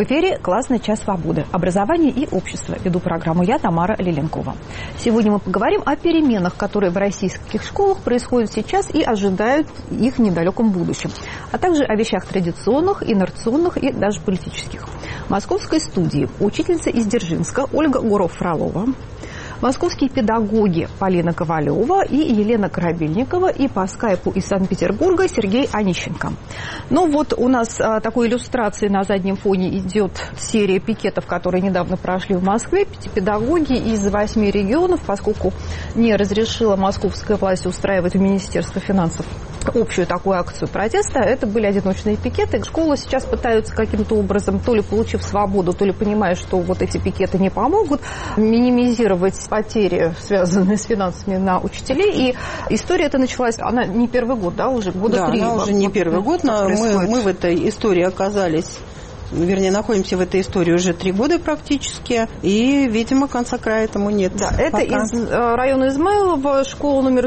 В эфире «Классный час свободы. Образование и общество». Веду программу я, Тамара Лиленкова. Сегодня мы поговорим о переменах, которые в российских школах происходят сейчас и ожидают их в недалеком будущем, а также о вещах традиционных, инерционных и даже политических. В московской студии учительница из Дзержинска Ольга Гуров-Фролова, московские педагоги Полина Ковалева и Елена Корабельникова, и по скайпу из Санкт-Петербурга Сергей Онищенко. Ну вот у нас такой иллюстрацией на заднем фоне идет серия пикетов, которые недавно прошли в Москве. Педагоги из 8 регионов, поскольку не разрешила московская власть устраивать в Министерстве финансов общую такую акцию протеста, это были одиночные пикеты. Школы сейчас пытаются каким-то образом, то ли получив свободу, то ли понимая, что вот эти пикеты не помогут, минимизировать потери, связанные с финансами на учителей. И история эта началась, она не первый год, да, уже года 3. Да, она уже не первый год, но мы в этой истории оказались... Вернее, находимся в этой истории уже 3 года практически, и, видимо, конца края этому нет. Да, это из района Измайлова, школа номер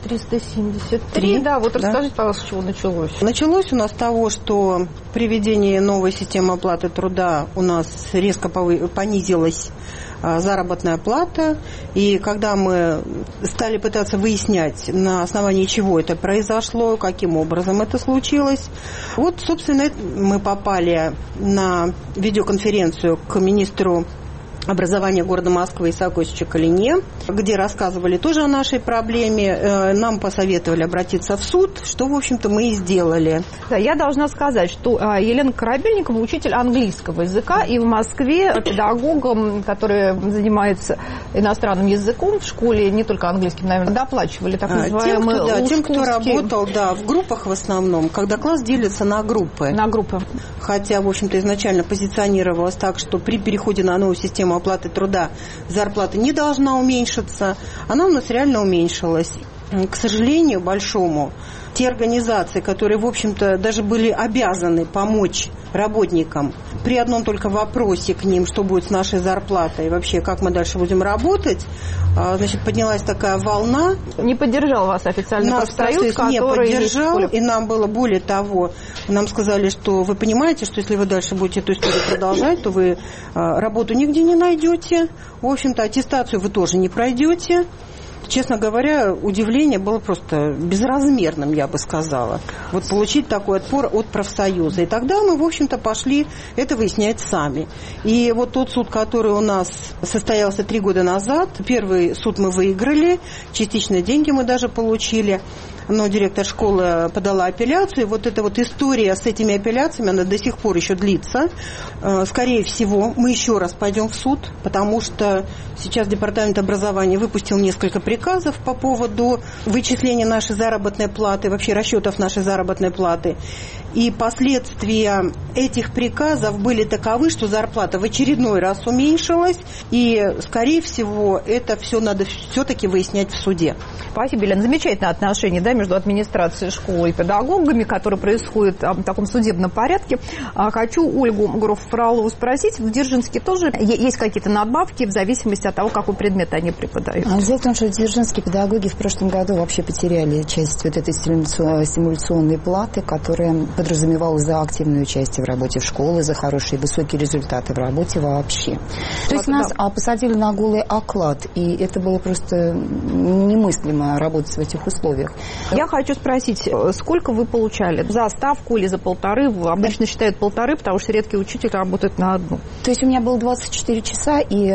1373. Да, вот расскажите, пожалуйста, с чего началось. Началось у нас с того, что при введении новой системы оплаты труда у нас резко понизилась заработная плата, и когда мы стали пытаться выяснять, на основании чего это произошло, каким образом это случилось, вот, собственно, мы попали на видеоконференцию к министру образования города Москвы Исааку Иосифовичу Калине, где рассказывали тоже о нашей проблеме. Нам посоветовали обратиться в суд, что, в общем-то, мы и сделали. Да, я должна сказать, что Елена Корабельникова учитель английского языка, и в Москве педагогам, которые занимаются иностранным языком в школе, не только английским, наверное, доплачивали так называемые тем, кто работал, в группах в основном, когда класс делится на группы. На группы. Хотя, в общем-то, изначально позиционировалось так, что при переходе на новую систему оплаты труда зарплата не должна уменьшиться. Она у нас реально уменьшилась. К сожалению, большому, те организации, которые, в общем-то, даже были обязаны помочь работникам при одном только вопросе к ним, что будет с нашей зарплатой и вообще, как мы дальше будем работать, значит, поднялась такая волна. Не поддержал вас официальный профсоюз, который не поддержал, и нам было более того, нам сказали, что вы понимаете, что если вы дальше будете эту историю продолжать, то вы работу нигде не найдете, в общем-то, аттестацию вы тоже не пройдете. Честно говоря, удивление было просто безразмерным, я бы сказала. Вот получить такой отпор от профсоюза. И тогда мы, в общем-то, пошли это выяснять сами. И вот тот суд, который у нас состоялся 3 года назад, первый суд мы выиграли, частично деньги мы даже получили. Но директор школы подала апелляцию. И вот эта вот история с этими апелляциями, она до сих пор еще длится. Скорее всего, мы еще раз пойдем в суд, потому что сейчас Департамент образования выпустил несколько приказов по поводу вычисления нашей заработной платы, вообще расчетов нашей заработной платы. И последствия этих приказов были таковы, что зарплата в очередной раз уменьшилась. И, скорее всего, это все надо все-таки выяснять в суде. Спасибо, Елена. Замечательное отношение, да, между администрацией школы и педагогами, которое происходит в таком судебном порядке. Хочу Ольгу Гуров-Фролову спросить, в Дзержинске тоже есть какие-то надбавки в зависимости от того, какой предмет они преподают? Дело в том, что дзержинские педагоги в прошлом году вообще потеряли часть вот этой стимуляционной платы, которая подразумевалась за активное участие в работе в школе, за хорошие высокие результаты в работе вообще. То есть нас посадили на голый оклад, и это было просто немыслимо работать в этих условиях. Я хочу спросить, сколько вы получали? За ставку или за 1,5? Обычно считают 1,5, потому что редкий учитель работает на 1. То есть у меня было 24 часа, и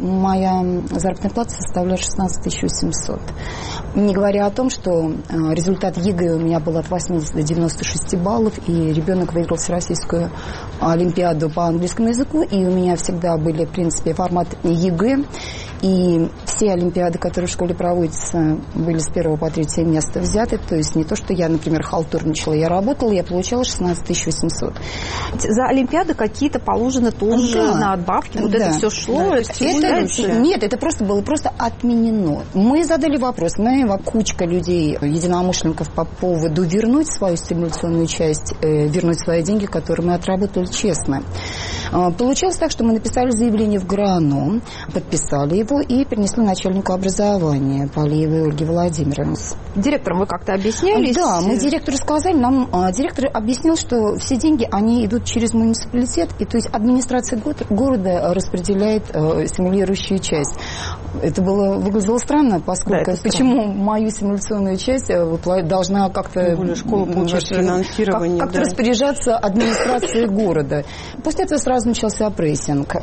моя заработная плата составляла 16 800. Не говоря о том, что результат ЕГЭ у меня был от 80 до 96 баллов, и ребенок выиграл Всероссийскую олимпиаду по английскому языку, и у меня всегда были, в принципе, формат ЕГЭ, и все олимпиады, которые в школе проводятся, были с 1 по 3 место взяты, то есть не то, что я, например, халтурничала, я работала, я получала 16 800. За олимпиады какие-то положены тоже на отбавки, вот это все шло? Нет, это просто было отменено. Мы задали вопрос, кучка людей, единомышленников по поводу вернуть свою стимуляционную часть, вернуть свои деньги, которые мы отработали честно. Получилось так, что мы написали заявление в ГРАНО, подписали его и перенесли на начальнику образования Полиевой Ольге Владимировне. Директором вы как-то объяснялись? Да, мы директору сказали, нам директор объяснил, что все деньги, они идут через муниципалитет, и то есть администрация города распределяет симулирующую часть. Это выглядело странно, поскольку почему мою симуляционную часть должна как-то школа получает финансирование, как-то распоряжаться администрацией города. После этого сразу начался прессинг.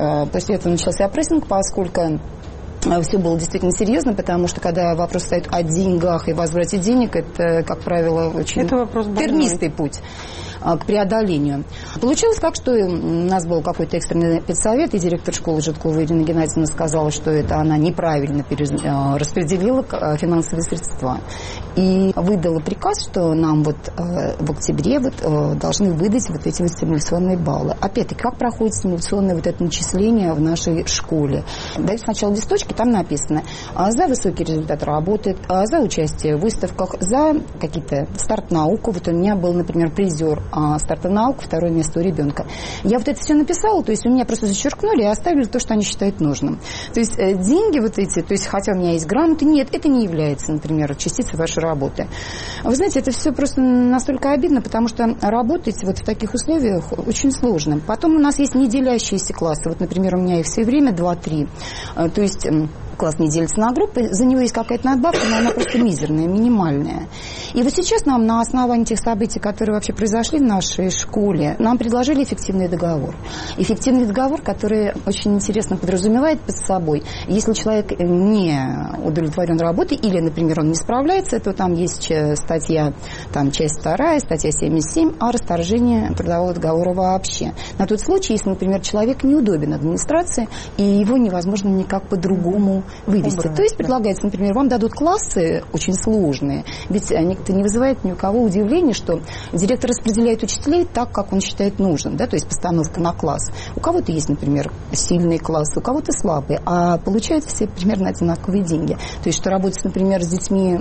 Поскольку все было действительно серьезно, потому что когда вопрос стоит о деньгах и возврате денег, это, как правило, очень тернистый путь к преодолению. Получилось так, что у нас был какой-то экстренный педсовет, и директор школы Житкова Ирина Геннадьевна сказала, что это она неправильно распределила финансовые средства. И выдала приказ, что нам в октябре должны выдать эти стимуляционные баллы. Опять-таки, как проходит стимуляционное это начисление в нашей школе? Дают сначала листочки, там написано за высокий результат работы, за участие в выставках, за какие-то старт наук. У меня был, например, призер старта наук, 2 место у ребенка. Я это все написала, то есть у меня просто зачеркнули и оставили то, что они считают нужным. То есть деньги то есть хотя у меня есть грамоты, нет, это не является, например, частицей вашей работы. Вы знаете, это все просто настолько обидно, потому что работать в таких условиях очень сложно. Потом у нас есть неделящиеся классы. Например, у меня их все время 2-3. То есть класс не делится на группы, за него есть какая-то надбавка, но она просто мизерная, минимальная. И сейчас нам на основании тех событий, которые вообще произошли в нашей школе, нам предложили эффективный договор. Эффективный договор, который очень интересно подразумевает под собой, если человек не удовлетворен работой или, например, он не справляется, то там есть статья, часть 2, статья 77 о расторжении трудового договора вообще. На тот случай, если, например, человек неудобен администрации, и его невозможно никак по-другому вывести. То есть предлагается, например, вам дадут классы очень сложные, ведь это не вызывает ни у кого удивления, что директор распределяет учителей так, как он считает нужным, то есть постановка на класс. У кого-то есть, например, сильные классы, у кого-то слабые, а получают все примерно одинаковые деньги. То есть, что работать, например, с детьми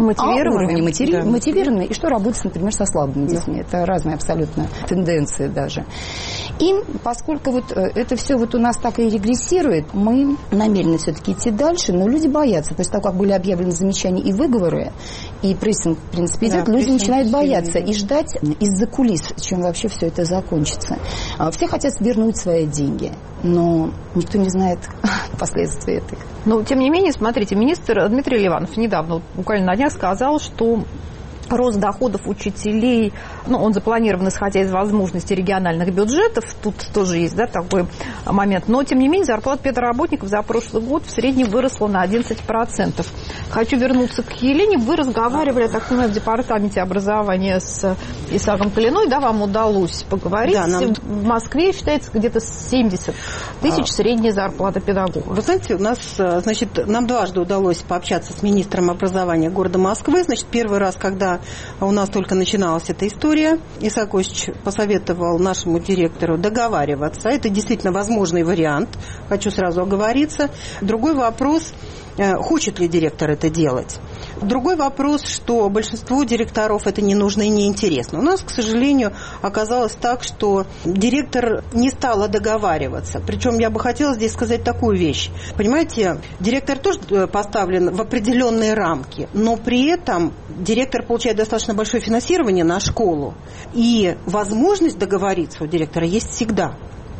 мотивированными, и что работать, например, со слабыми детьми. Это разные абсолютно тенденции даже. И поскольку это все у нас так и регрессирует, мы намерены все-таки идти дальше, но люди боятся. После того, как были объявлены замечания и выговоры, и прессинг, в принципе, идет, люди начинают бояться и ждать из-за кулис, чем вообще все это закончится. Все хотят вернуть свои деньги, но никто не знает последствий этого. Но, тем не менее, смотрите, министр Дмитрий Ливанов недавно, буквально на днях, сказал, что рост доходов учителей, он запланирован, исходя из возможностей региональных бюджетов, тут тоже есть такой момент, но, тем не менее, зарплата педработников за прошлый год в среднем выросла на 11%. Хочу вернуться к Елене. Вы разговаривали, так понимаю, в департаменте образования с Исааком Калиной, вам удалось поговорить. Да, в Москве считается где-то 70 тысяч средняя зарплата педагога. Вы знаете, у нас, нам дважды удалось пообщаться с министром образования города Москвы. Первый раз, когда у нас только начиналась эта история, Исаак Осипович посоветовал нашему директору договариваться. Это действительно возможный вариант, хочу сразу оговориться. Другой вопрос, хочет ли директор это делать. Другой вопрос, что большинству директоров это не нужно и не интересно. У нас, к сожалению, оказалось так, что директор не стала договариваться. Причем я бы хотела здесь сказать такую вещь. Понимаете, директор тоже поставлен в определенные рамки, но при этом директор получает достаточно большое финансирование на школу. И возможность договориться у директора есть всегда.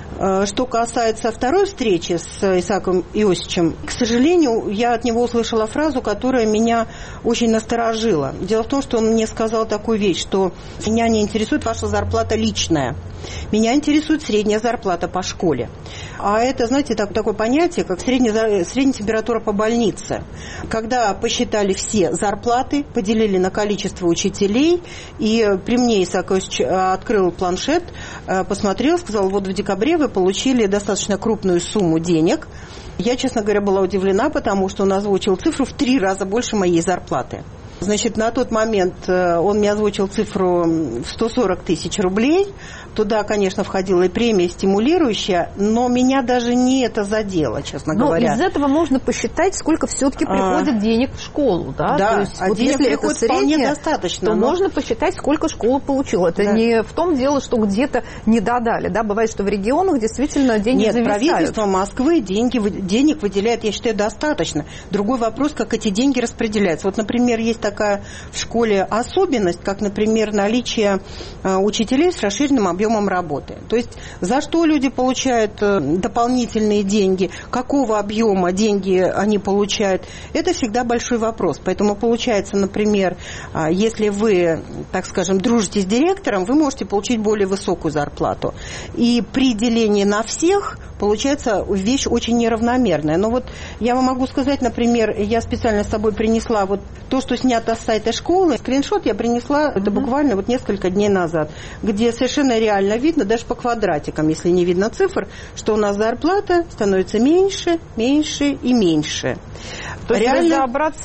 Что касается второй встречи с Исааком Иосифовичем, к сожалению, я от него услышала фразу, которая меня очень насторожила. Дело в том, что он мне сказал такую вещь, что меня не интересует ваша зарплата личная, меня интересует средняя зарплата по школе. А это, знаете, такое понятие, как средняя температура по больнице. Когда посчитали все зарплаты, поделили на количество учителей, и при мне Исаак Иосифович открыл планшет, посмотрел, сказал, в декабре вы получили достаточно крупную сумму денег. Я, честно говоря, была удивлена, потому что он озвучил цифру в 3 раза больше моей зарплаты. Значит, на тот момент он мне озвучил цифру в 140 тысяч рублей. Туда, конечно, входила и премия стимулирующая, но меня даже не это задело, честно говоря. Но из этого можно посчитать, сколько все-таки приходит денег в школу, да? Да, то есть, вот денег если приходит вполне достаточно. То можно посчитать, сколько школа получила. Это не в том дело, что где-то не додали, да? Бывает, что в регионах действительно деньги зависают. Правительство Москвы денег выделяет, я считаю, достаточно. Другой вопрос, как эти деньги распределяются. Вот, например, есть такая в школе особенность, как, например, наличие учителей с расширенным объемом работы. То есть за что люди получают дополнительные деньги, какого объема деньги они получают, это всегда большой вопрос. Поэтому получается, например, если вы, так скажем, дружите с директором, вы можете получить более высокую зарплату. И при делении на всех получается вещь очень неравномерная. Но вот я вам могу сказать, например, я специально с собой принесла вот то, что снято с сайта школы. Скриншот я принесла, это буквально вот несколько дней назад, где совершенно реально видно, даже по квадратикам, если не видно цифр, что у нас зарплата становится меньше, меньше и меньше. То есть реально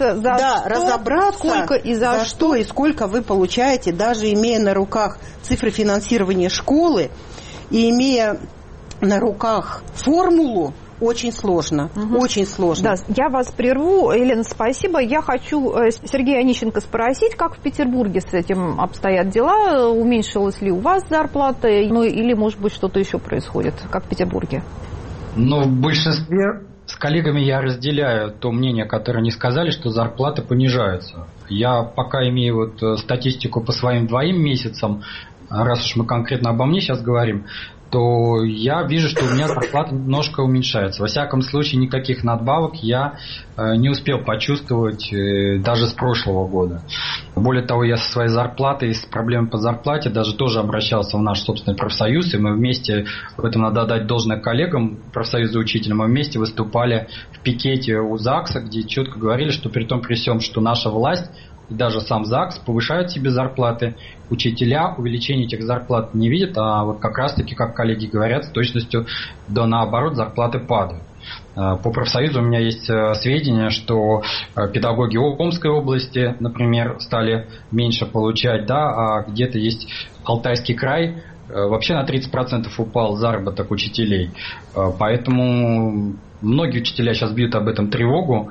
разобраться, сколько и за что и сколько вы получаете, даже имея на руках цифры финансирования школы и имея на руках формулу, очень сложно, очень сложно. Да, я вас прерву, Елена, спасибо. Я хочу Сергея Онищенко спросить, как в Петербурге с этим обстоят дела? Уменьшилась ли у вас зарплата? Ну, или, может быть, что-то еще происходит, как в Петербурге? Ну, в большинстве с коллегами я разделяю то мнение, которое они сказали, что зарплаты понижаются. Я пока имею вот статистику по своим 2 месяцам, раз уж мы конкретно обо мне сейчас говорим, то я вижу, что у меня зарплата немножко уменьшается. Во всяком случае, никаких надбавок я не успел почувствовать даже с прошлого года. Более того, я со своей зарплатой, с проблемой по зарплате даже тоже обращался в наш собственный профсоюз, и мы вместе, в этом надо отдать должное коллегам профсоюза учителей, мы вместе выступали в пикете у ЗАГСа, где четко говорили, что при том, при всем, что наша власть и даже сам ЗАГС повышают себе зарплаты, учителя увеличения этих зарплат не видят, а вот как раз-таки, как коллеги говорят, с точностью да наоборот зарплаты падают. По профсоюзу у меня есть сведения, что педагоги Омской области, например, стали меньше получать, да, а где-то есть Алтайский край, вообще на 30% упал заработок учителей. Поэтому многие учителя сейчас бьют об этом тревогу.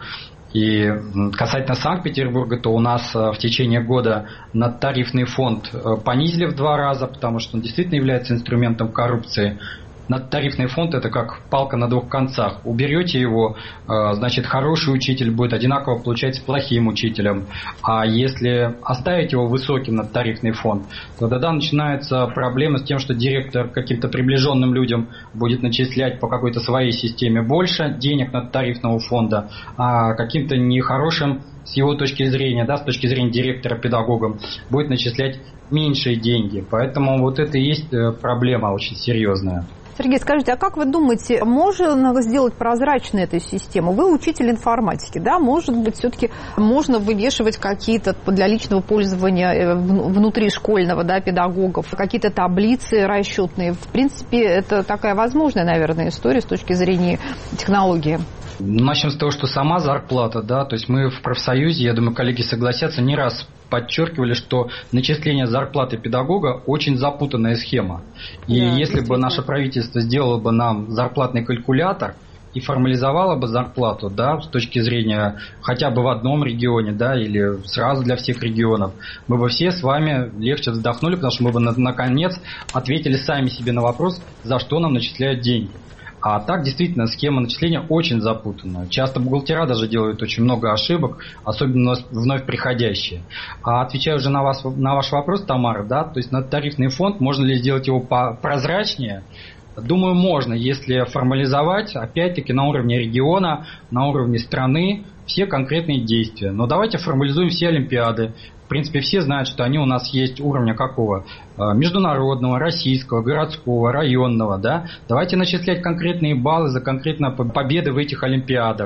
И касательно Санкт-Петербурга, то у нас в течение года надтарифный фонд понизили в 2 раза, потому что он действительно является инструментом коррупции. Надтарифный фонд – это как палка на 2 концах. Уберете его, значит, хороший учитель будет одинаково получать с плохим учителем. А если оставить его высоким надтарифный фонд, то тогда начинаются проблемы с тем, что директор каким-то приближенным людям будет начислять по какой-то своей системе больше денег надтарифного фонда, а каким-то нехорошим с его точки зрения, да, с точки зрения директора педагогам, будет начислять меньшие деньги. Поэтому вот это и есть проблема очень серьезная. Сергей, скажите, а как вы думаете, можно сделать прозрачной эту систему? Вы учитель информатики, да? Может быть, все-таки можно вывешивать какие-то для личного пользования внутришкольного, да, педагогов, какие-то таблицы расчетные? В принципе, это такая возможная, наверное, история с точки зрения технологии. Начнем с того, что сама зарплата, да, то есть мы в профсоюзе, я думаю, коллеги согласятся, не раз подчеркивали, что начисление зарплаты педагога очень запутанная схема. И да, если бы наше правительство сделало бы нам зарплатный калькулятор и формализовало бы зарплату, да, с точки зрения хотя бы в одном регионе, да, или сразу для всех регионов, мы бы все с вами легче вздохнули, потому что мы бы наконец ответили сами себе на вопрос, за что нам начисляют деньги. А так, действительно, схема начисления очень запутанная. Часто бухгалтера даже делают очень много ошибок, особенно вновь приходящие. А отвечая уже на ваш вопрос, Тамара, да, то есть надтарифный фонд, можно ли сделать его прозрачнее? Думаю, можно, если формализовать, опять-таки, на уровне региона, на уровне страны, все конкретные действия. Но давайте формализуем все олимпиады. В принципе, все знают, что они у нас есть уровня какого? Международного, российского, городского, районного. Да? Давайте начислять конкретные баллы за конкретные победы в этих олимпиадах.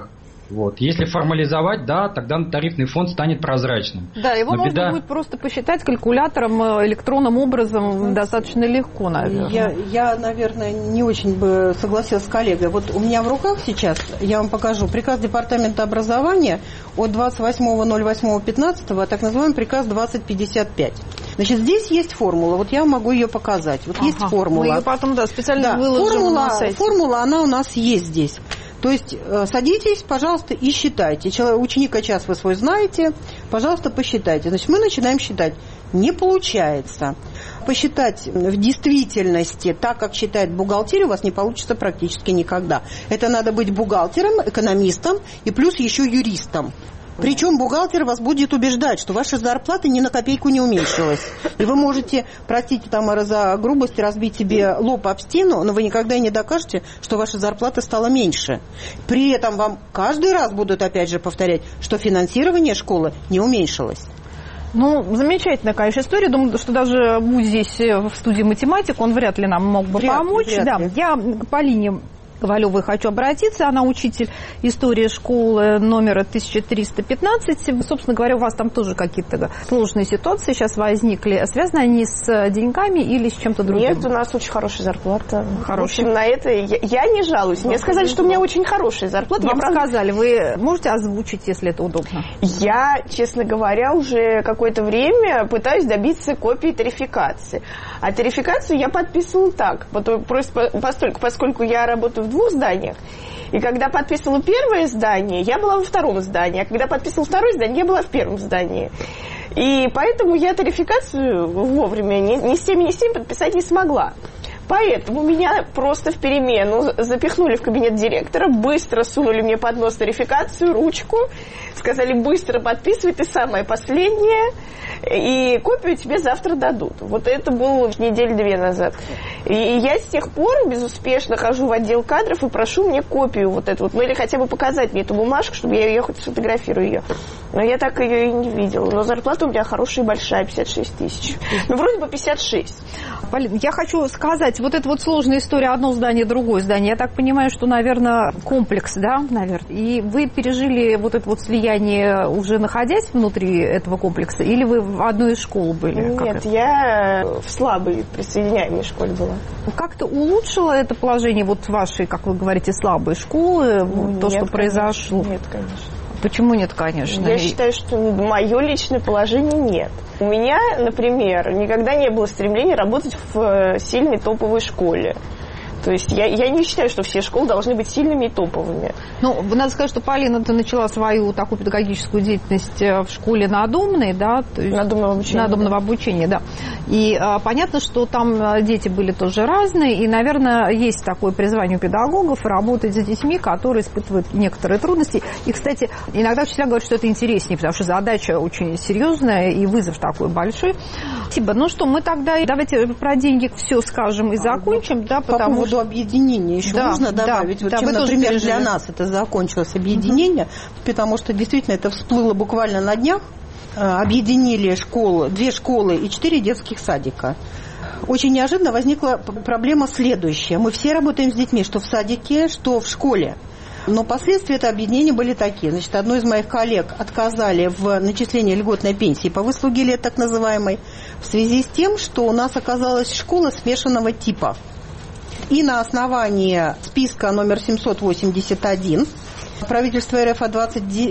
Вот. Если формализовать, да, тогда тарифный фонд станет прозрачным. Да, его можно будет просто посчитать калькулятором, электронным образом достаточно легко, наверное. Я, наверное, не очень бы согласилась с коллегой. Вот у меня в руках сейчас, я вам покажу, приказ Департамента образования от 28.08.15, так называемый приказ 2055. Значит, здесь есть формула, вот я могу ее показать. Вот есть формула. Мы ее потом, специально выложим на сайте. Формула, она у нас есть здесь. То есть садитесь, пожалуйста, и считайте. Ученика час вы свой знаете, пожалуйста, посчитайте. Значит, мы начинаем считать. Не получается. Посчитать в действительности так, как считает бухгалтерия, у вас не получится практически никогда. Это надо быть бухгалтером, экономистом и плюс еще юристом. Причем бухгалтер вас будет убеждать, что ваша зарплата ни на копейку не уменьшилась. И вы можете, простите, Тамара, за грубость, разбить себе лоб об стену, но вы никогда и не докажете, что ваша зарплата стала меньше. При этом вам каждый раз будут опять же повторять, что финансирование школы не уменьшилось. Ну, замечательная, конечно, история. Думаю, что даже будь здесь в студии математик, он вряд ли нам мог бы помочь. Вряд ли. Я к Полине Ковалевой хочу обратиться. Она учитель истории школы номера 1315. Собственно говоря, у вас там тоже какие-то сложные ситуации сейчас возникли. Связаны они с деньгами или с чем-то другим? Нет, у нас очень хорошая зарплата. В общем, на это я не жалуюсь. Мне сказали, что у меня очень хорошая зарплата. Вам сказали. Вы можете озвучить, если это удобно? Я, честно говоря, уже какое-то время пытаюсь добиться копии тарификации. А тарификацию я подписывала так. Поскольку я работаю в 2 зданиях. И когда подписывала первое здание, я была во 2 здании. А когда подписывала 2 здание, я была в 1 здании. И поэтому я тарификацию вовремя ни с тем, ни с тем подписать не смогла. Поэтому меня просто в перемену запихнули в кабинет директора, быстро сунули мне под нос тарификацию, ручку, сказали, быстро подписывай, ты самое последнее, и копию тебе завтра дадут. Вот это было 2 недели назад. И я с тех пор безуспешно хожу в отдел кадров и прошу мне копию вот эту вот, ну или хотя бы показать мне эту бумажку, чтобы я ее хоть сфотографирую ее. Но я так ее и не видела. Но зарплата у меня хорошая и большая, 56 тысяч. Ну, вроде бы 56. Полин, я хочу сказать, вот эта вот сложная история, одно здание, другое здание, я так понимаю, что, наверное, комплекс, да, наверное, и вы пережили вот это вот слияние, уже находясь внутри этого комплекса, или вы в одной из школ были? Нет, я в слабой присоединяемой школе была. Как-то улучшило это положение вот вашей, как вы говорите, слабой школы, то, нет, что произошло? Нет, конечно. Почему нет, конечно? Я считаю, что мое личное положение нет. У меня, например, никогда не было стремления работать в сильной топовой школе. То есть я не считаю, что все школы должны быть сильными и топовыми. Ну, надо сказать, что Полина, ты начала свою такую педагогическую деятельность в школе надомной, да? То есть надомного обучения, да. И понятно, что там дети были тоже разные, и, наверное, есть такое призвание у педагогов работать с детьми, которые испытывают некоторые трудности. И, кстати, иногда учителя говорят, что это интереснее, потому что задача очень серьезная и вызов такой большой. Спасибо. Ну что, мы тогда давайте про деньги все скажем и закончим, да, потому что... По поводу объединения еще можно добавить. Вот чем, например, для нас это закончилось объединение, потому что действительно это всплыло буквально на днях. Объединили школы, 2 школы и 4 детских садика. Очень неожиданно возникла проблема следующая. Мы все работаем с детьми, что в садике, что в школе. Но последствия этого объединения были такие. Значит, одной из моих коллег отказали в начислении льготной пенсии по выслуге лет, так называемой, в связи с тем, что у нас оказалась школа смешанного типа. И на основании списка номер 781 правительства РФ от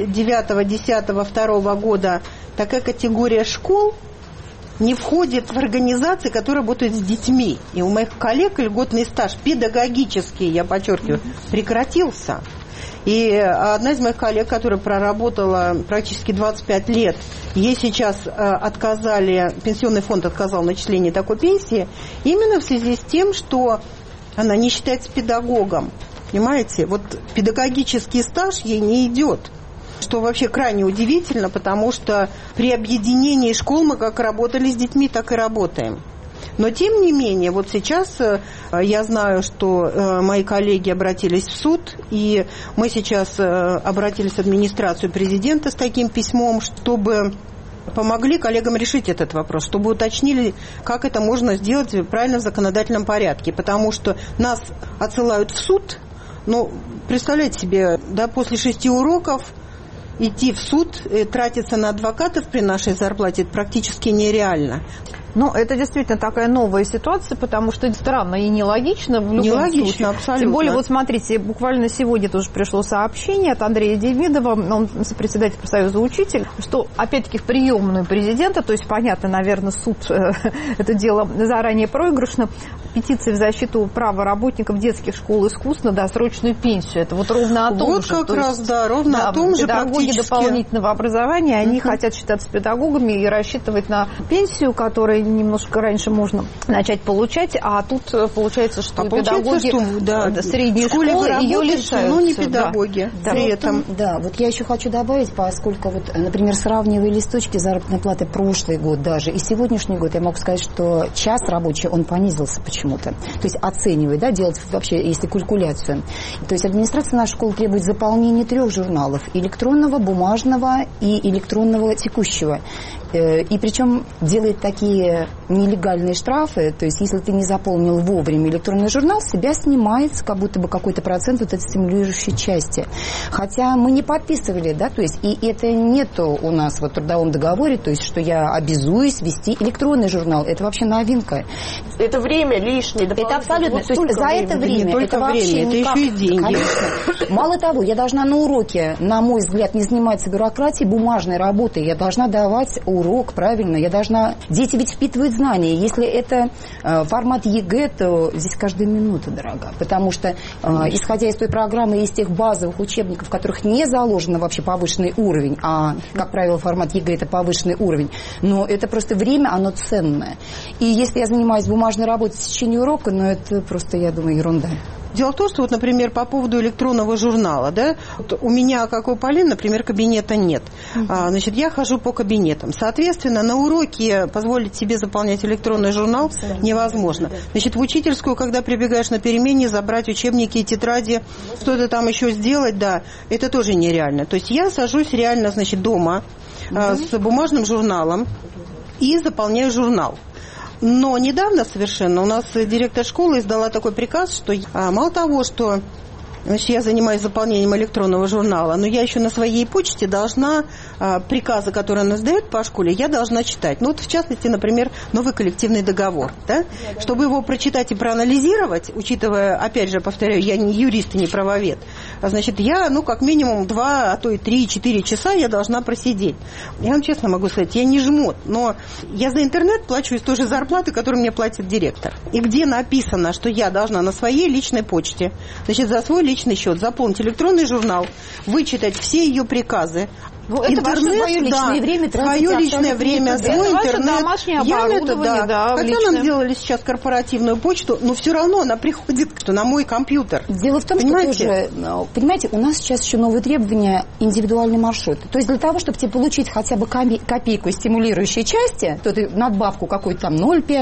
29.10.2 года такая категория школ не входит в организации, которые работают с детьми. И у моих коллег льготный стаж педагогический, я подчеркиваю, прекратился. И одна из моих коллег, которая проработала практически 25 лет, ей сейчас отказали, пенсионный фонд отказал в начислении такой пенсии, именно в связи с тем, что она не считается педагогом. Понимаете, вот педагогический стаж ей не идет. Что вообще крайне удивительно, потому что при объединении школ мы как работали с детьми, так и работаем. Но тем не менее, вот сейчас я знаю, что мои коллеги обратились в суд, и мы сейчас обратились в администрацию президента с таким письмом, чтобы помогли коллегам решить этот вопрос, чтобы уточнили, как это можно сделать правильно в законодательном порядке, потому что нас отсылают в суд, Ну, представляете себе, да, после 6 уроков идти в суд, тратиться на адвокатов при нашей зарплате практически нереально. Ну, это действительно такая новая ситуация, потому что странно и нелогично в любом случае. Абсолютно. Тем более, вот смотрите, буквально сегодня тоже пришло сообщение от Андрея Демидова, он председатель профсоюза учителей, что, опять-таки, в приемную президента, то есть, понятно, наверное, суд это дело заранее проигрышно, петиции в защиту права работников детских школ искусств на досрочную пенсию. Это вот ровно о том вот же. Вот как раз, да, ровно о том же педагоги практически. Дополнительного образования, они хотят считаться педагогами и рассчитывать на пенсию, которая немножко раньше можно начать получать, а тут получается, что педагоги средней школы ее лишаются. Но не педагоги при этом. Да, вот я еще хочу добавить, поскольку, вот, например, сравнивая листочки заработной платы прошлый год даже и сегодняшний год, я могу сказать, что час рабочий, он понизился почему-то. То есть оценивая, да, делать вообще, если калькуляцию. То есть администрация нашей школы требует заполнения 3 журналов: электронного, бумажного и электронного текущего. И причем делает такие нелегальные штрафы, то есть если ты не заполнил вовремя электронный журнал, с себя снимается как будто бы какой-то процент вот этой стимулирующей части. Хотя мы не подписывали, да, то есть и это нету у нас в трудовом договоре, то есть что я обязуюсь вести электронный журнал. Это вообще новинка. Это время лишнее. Это абсолютно. То есть за это время, не это вообще время, никак, это еще и деньги. Конечно. Мало того, я должна на уроке, на мой взгляд, не заниматься бюрократией, бумажной работой. Я должна давать урок правильно. Я должна... Дети ведь впитывают знания. Если это формат ЕГЭ, то здесь каждая минута дорога. Потому что, исходя из той программы и из тех базовых учебников, в которых не заложен вообще повышенный уровень, а, как правило, формат ЕГЭ – это повышенный уровень, но это просто время, оно ценное. И если я занимаюсь бумажной работой в течение урока, ну, это просто, я думаю, ерунда. Дело в том, что, вот, например, по поводу электронного журнала, да, вот у меня, как у Полины, например, кабинета нет. Значит, я хожу по кабинетам. Соответственно, на уроке позволить себе заполнять электронный журнал невозможно. Значит, в учительскую, когда прибегаешь на перемене, забрать учебники и тетради, что-то там еще сделать, да, это тоже нереально. То есть я сажусь реально, значит, дома с бумажным журналом и заполняю журнал. Но недавно совершенно у нас директор школы издала такой приказ, что мало того, что значит, я занимаюсь заполнением электронного журнала, но я еще на своей почте должна приказы, которые она сдает по школе, я должна читать. Ну вот, в частности, например, новый коллективный договор. Да? Чтобы его прочитать и проанализировать, учитывая, опять же, повторяю, я не юрист и не правовед, значит, я, ну, как минимум 2, а то и 3-4 часа я должна просидеть. Я вам честно могу сказать, я не жмот, но я за интернет плачу из той же зарплаты, которую мне платит директор. И где написано, что я должна на своей личной почте, значит, за свой личный счет заполнить электронный журнал, вычитать все ее приказы. Ну, это интернет, свое личное время, свое личное время, свой интернет. Домашнее оборудование, да, хотя личное. нам сделали сейчас корпоративную почту, но все равно она приходит на мой компьютер. Дело в том, что тоже, понимаете, у нас сейчас еще новые требования — индивидуальный маршрут. То есть для того, чтобы тебе получить хотя бы копейку стимулирующей части, то ты надбавку какой-то там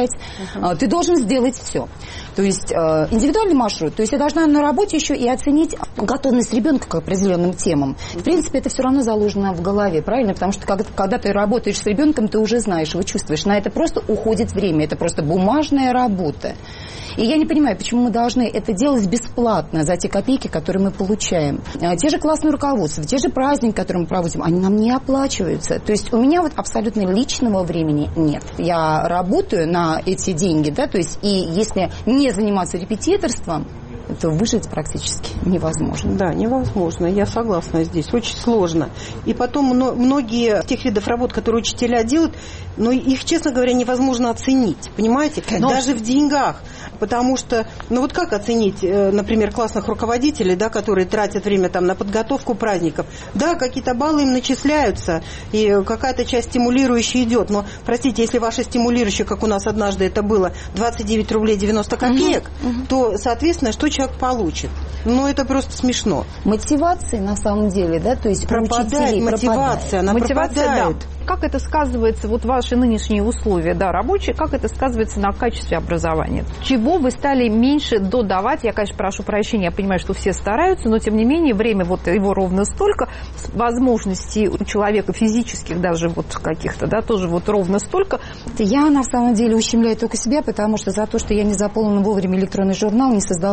0,5, ты должен сделать все. То есть индивидуальный маршрут. То есть я должна на работе еще и оценить готовность ребенка к определенным темам. В принципе, это все равно заложено в голове, правильно? Потому что когда ты работаешь с ребенком, ты уже знаешь, его чувствуешь. На это просто уходит время. Это просто бумажная работа. И я не понимаю, почему мы должны это делать бесплатно за те копейки, которые мы получаем. Те же классные руководства, те же праздники, которые мы проводим, они нам не оплачиваются. То есть у меня вот абсолютно личного времени нет. Я работаю на эти деньги, да, то есть и если не заниматься репетиторством, то выжить практически невозможно. Да, невозможно, я согласна здесь, очень сложно. И потом многие тех видов работ, которые учителя делают, но их, честно говоря, невозможно оценить, понимаете? Даже в деньгах. Потому что, ну вот как оценить, например, классных руководителей, да, которые тратят время там на подготовку праздников? Да, какие-то баллы им начисляются, и какая-то часть стимулирующая идет. Но, простите, если ваша стимулирующая, как у нас однажды это было, 29 рублей 90 копеек, то, соответственно, что человек получит? Ну, это просто смешно. Мотивация, на самом деле, да, то есть пропадает мотивация, она пропадает. Да. Как это сказывается, вот ваши нынешние условия, да, рабочие, как это сказывается на качестве образования? Чего вы стали меньше додавать? Я, конечно, прошу прощения, я понимаю, что все стараются, но, тем не менее, время вот его ровно столько, возможностей у человека физических даже вот каких-то, да, тоже вот ровно столько. Я, на самом деле, ущемляю только себя, потому что за то, что я не заполнила вовремя электронный журнал, не создала какой-то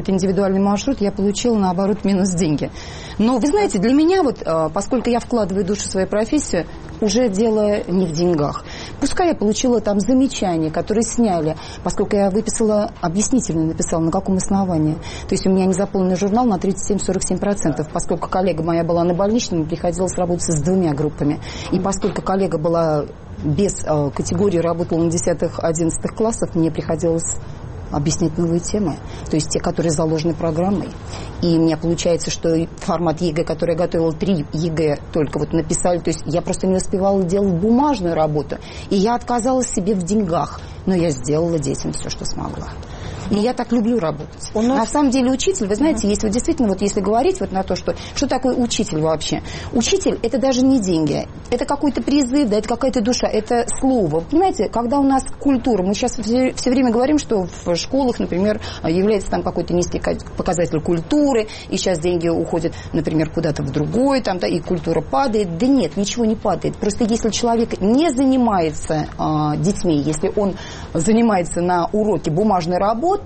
какой-то индивидуальный маршрут, я получила, наоборот, минус деньги. Но, вы знаете, для меня, вот, поскольку я вкладываю душу в свою профессию, уже дело не в деньгах. Пускай я получила там замечания, которые сняли, поскольку я выписала, объяснительно написала, на каком основании. То есть у меня незаполненный журнал на 37-47%, поскольку коллега моя была на больничном, приходилось работать с 2 группами. И поскольку коллега была без категории, работала на 10-11 классах, мне приходилось объяснять новые темы, то есть те, которые заложены программой. И у меня получается, что формат ЕГЭ, который я готовила, 3 ЕГЭ только вот написали, то есть я просто не успевала делать бумажную работу, и я отказалась себе в деньгах, но я сделала детям все, что смогла. И я так люблю работать. На самом деле учитель, вы знаете, если действительно, вот если говорить вот на то, что такое учитель вообще? Учитель – это даже не деньги, это какой-то призыв, да, это какая-то душа, это слово. Понимаете, когда у нас культура, мы сейчас все время говорим, что в школах, например, является там какой-то низкий показатель культуры, и сейчас деньги уходят, например, куда-то в другой, там, да, и культура падает. Да нет, ничего не падает. Просто если человек не занимается детьми, если он занимается на уроке бумажной работой,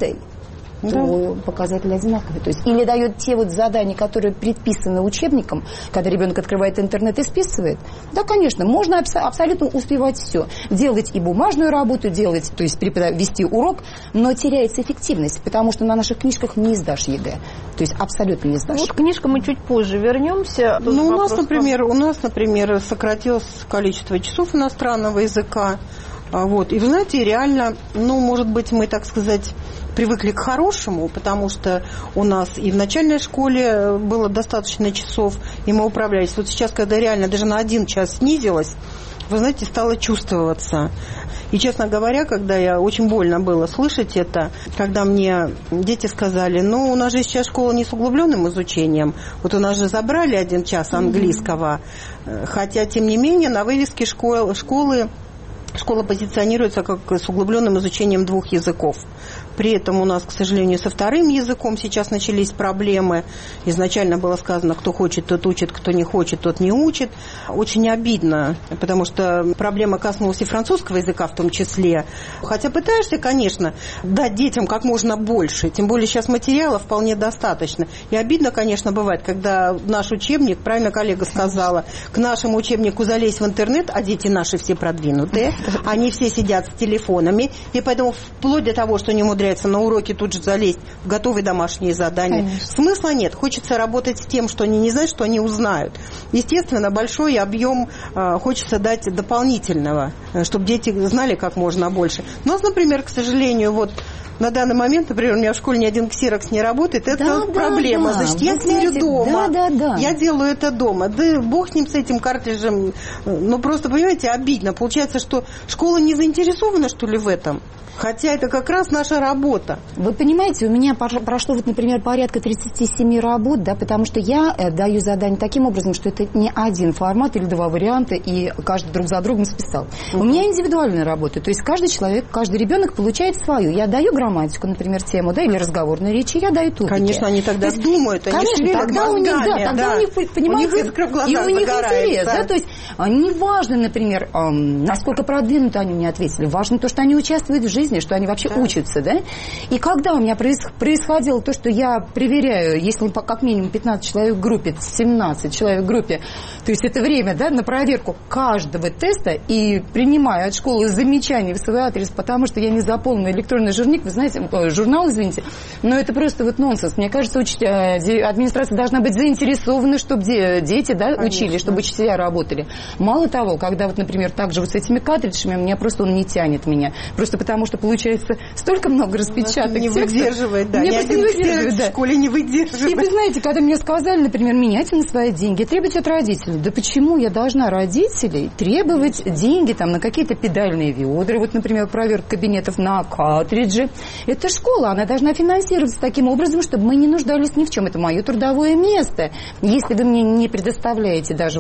то показатели одинаковые. То есть или дает те вот задания, которые предписаны учебником, когда ребенок открывает интернет и списывает. Да, конечно, можно абсолютно успевать все. Делать и бумажную работу, делать, то есть вести урок, но теряется эффективность, потому что на наших книжках не сдашь ЕГЭ. То есть абсолютно не сдашь. Вот к книжкам мы чуть позже вернемся. Ну, у нас, например, сократилось количество часов иностранного языка. Вот. И вы знаете, реально, может быть, мы, так сказать, привыкли к хорошему, потому что у нас и в начальной школе было достаточно часов, и мы управлялись. Вот сейчас, когда реально даже на 1 час снизилось, вы знаете, стало чувствоваться. И, честно говоря, когда очень больно было слышать это, когда мне дети сказали, у нас же сейчас школа не с углубленным изучением, вот у нас же забрали 1 час английского, хотя, тем не менее, на вывеске школа позиционируется как с углубленным изучением 2 языков. При этом у нас, к сожалению, со 2-м языком сейчас начались проблемы. Изначально было сказано, кто хочет, тот учит, кто не хочет, тот не учит. Очень обидно, потому что проблема коснулась и французского языка в том числе. Хотя пытаешься, конечно, дать детям как можно больше. Тем более сейчас материала вполне достаточно. И обидно, конечно, бывает, когда наш учебник, правильно коллега сказала, к нашему учебнику залезть в интернет, а дети наши все продвинутые, они все сидят с телефонами, и поэтому вплоть до того, что не умудряются на уроке тут же залезть в готовые домашние задания. Конечно. Смысла нет. Хочется работать с тем, что они не знают, что они узнают. Естественно, большой объем хочется дать дополнительного, чтобы дети знали как можно больше. У нас, например, к сожалению, на данный момент, например, у меня в школе ни один ксерокс не работает, это проблема. Значит, я ксерю дома. Я делаю это дома. Да бог с ним, с этим картриджем. Просто, понимаете, обидно. Получается, что школа не заинтересована, что ли, в этом? Хотя это как раз наша работа. Вы понимаете, у меня прошло, например, порядка 37 работ, да, потому что я даю задание таким образом, что это не один формат или 2 варианта, и каждый друг за другом списал. У меня индивидуальная работа, то есть каждый человек, каждый ребенок получает свою. Я даю грамматику, например, тему, да, или разговорную речь, и я даю тупики. Конечно, они тогда думают, они шевелят мозгами. Тогда у них, понимаете, и у них интерес, да, то есть неважно, например, насколько продвинуты они мне ответили, важно то, что они участвуют в жизни, что они вообще учатся, да? И когда у меня происходило то, что я проверяю, если как минимум 15 человек в группе, 17 человек в группе, то есть это время, да, на проверку каждого теста, и принимаю от школы замечания в свой адрес, потому что я не заполнила электронный журнал, вы знаете, журнал, извините, но это просто нонсенс. Мне кажется, администрация должна быть заинтересована, чтобы дети, да, учили, чтобы учителя работали. Мало того, когда например, также с этими картриджами, меня просто он не тянет меня, просто потому что получается столько много распечаток. Не выдерживает, да. Ни один ксерокс в школе не выдерживает. И вы знаете, когда мне сказали, например, меняйте на свои деньги, требуйте от родителей. Да почему я должна родителей требовать деньги на какие-то педальные ведра, например, проверка кабинетов на картриджи? Это школа, она должна финансироваться таким образом, чтобы мы не нуждались ни в чем. Это мое трудовое место. Если вы мне не предоставляете даже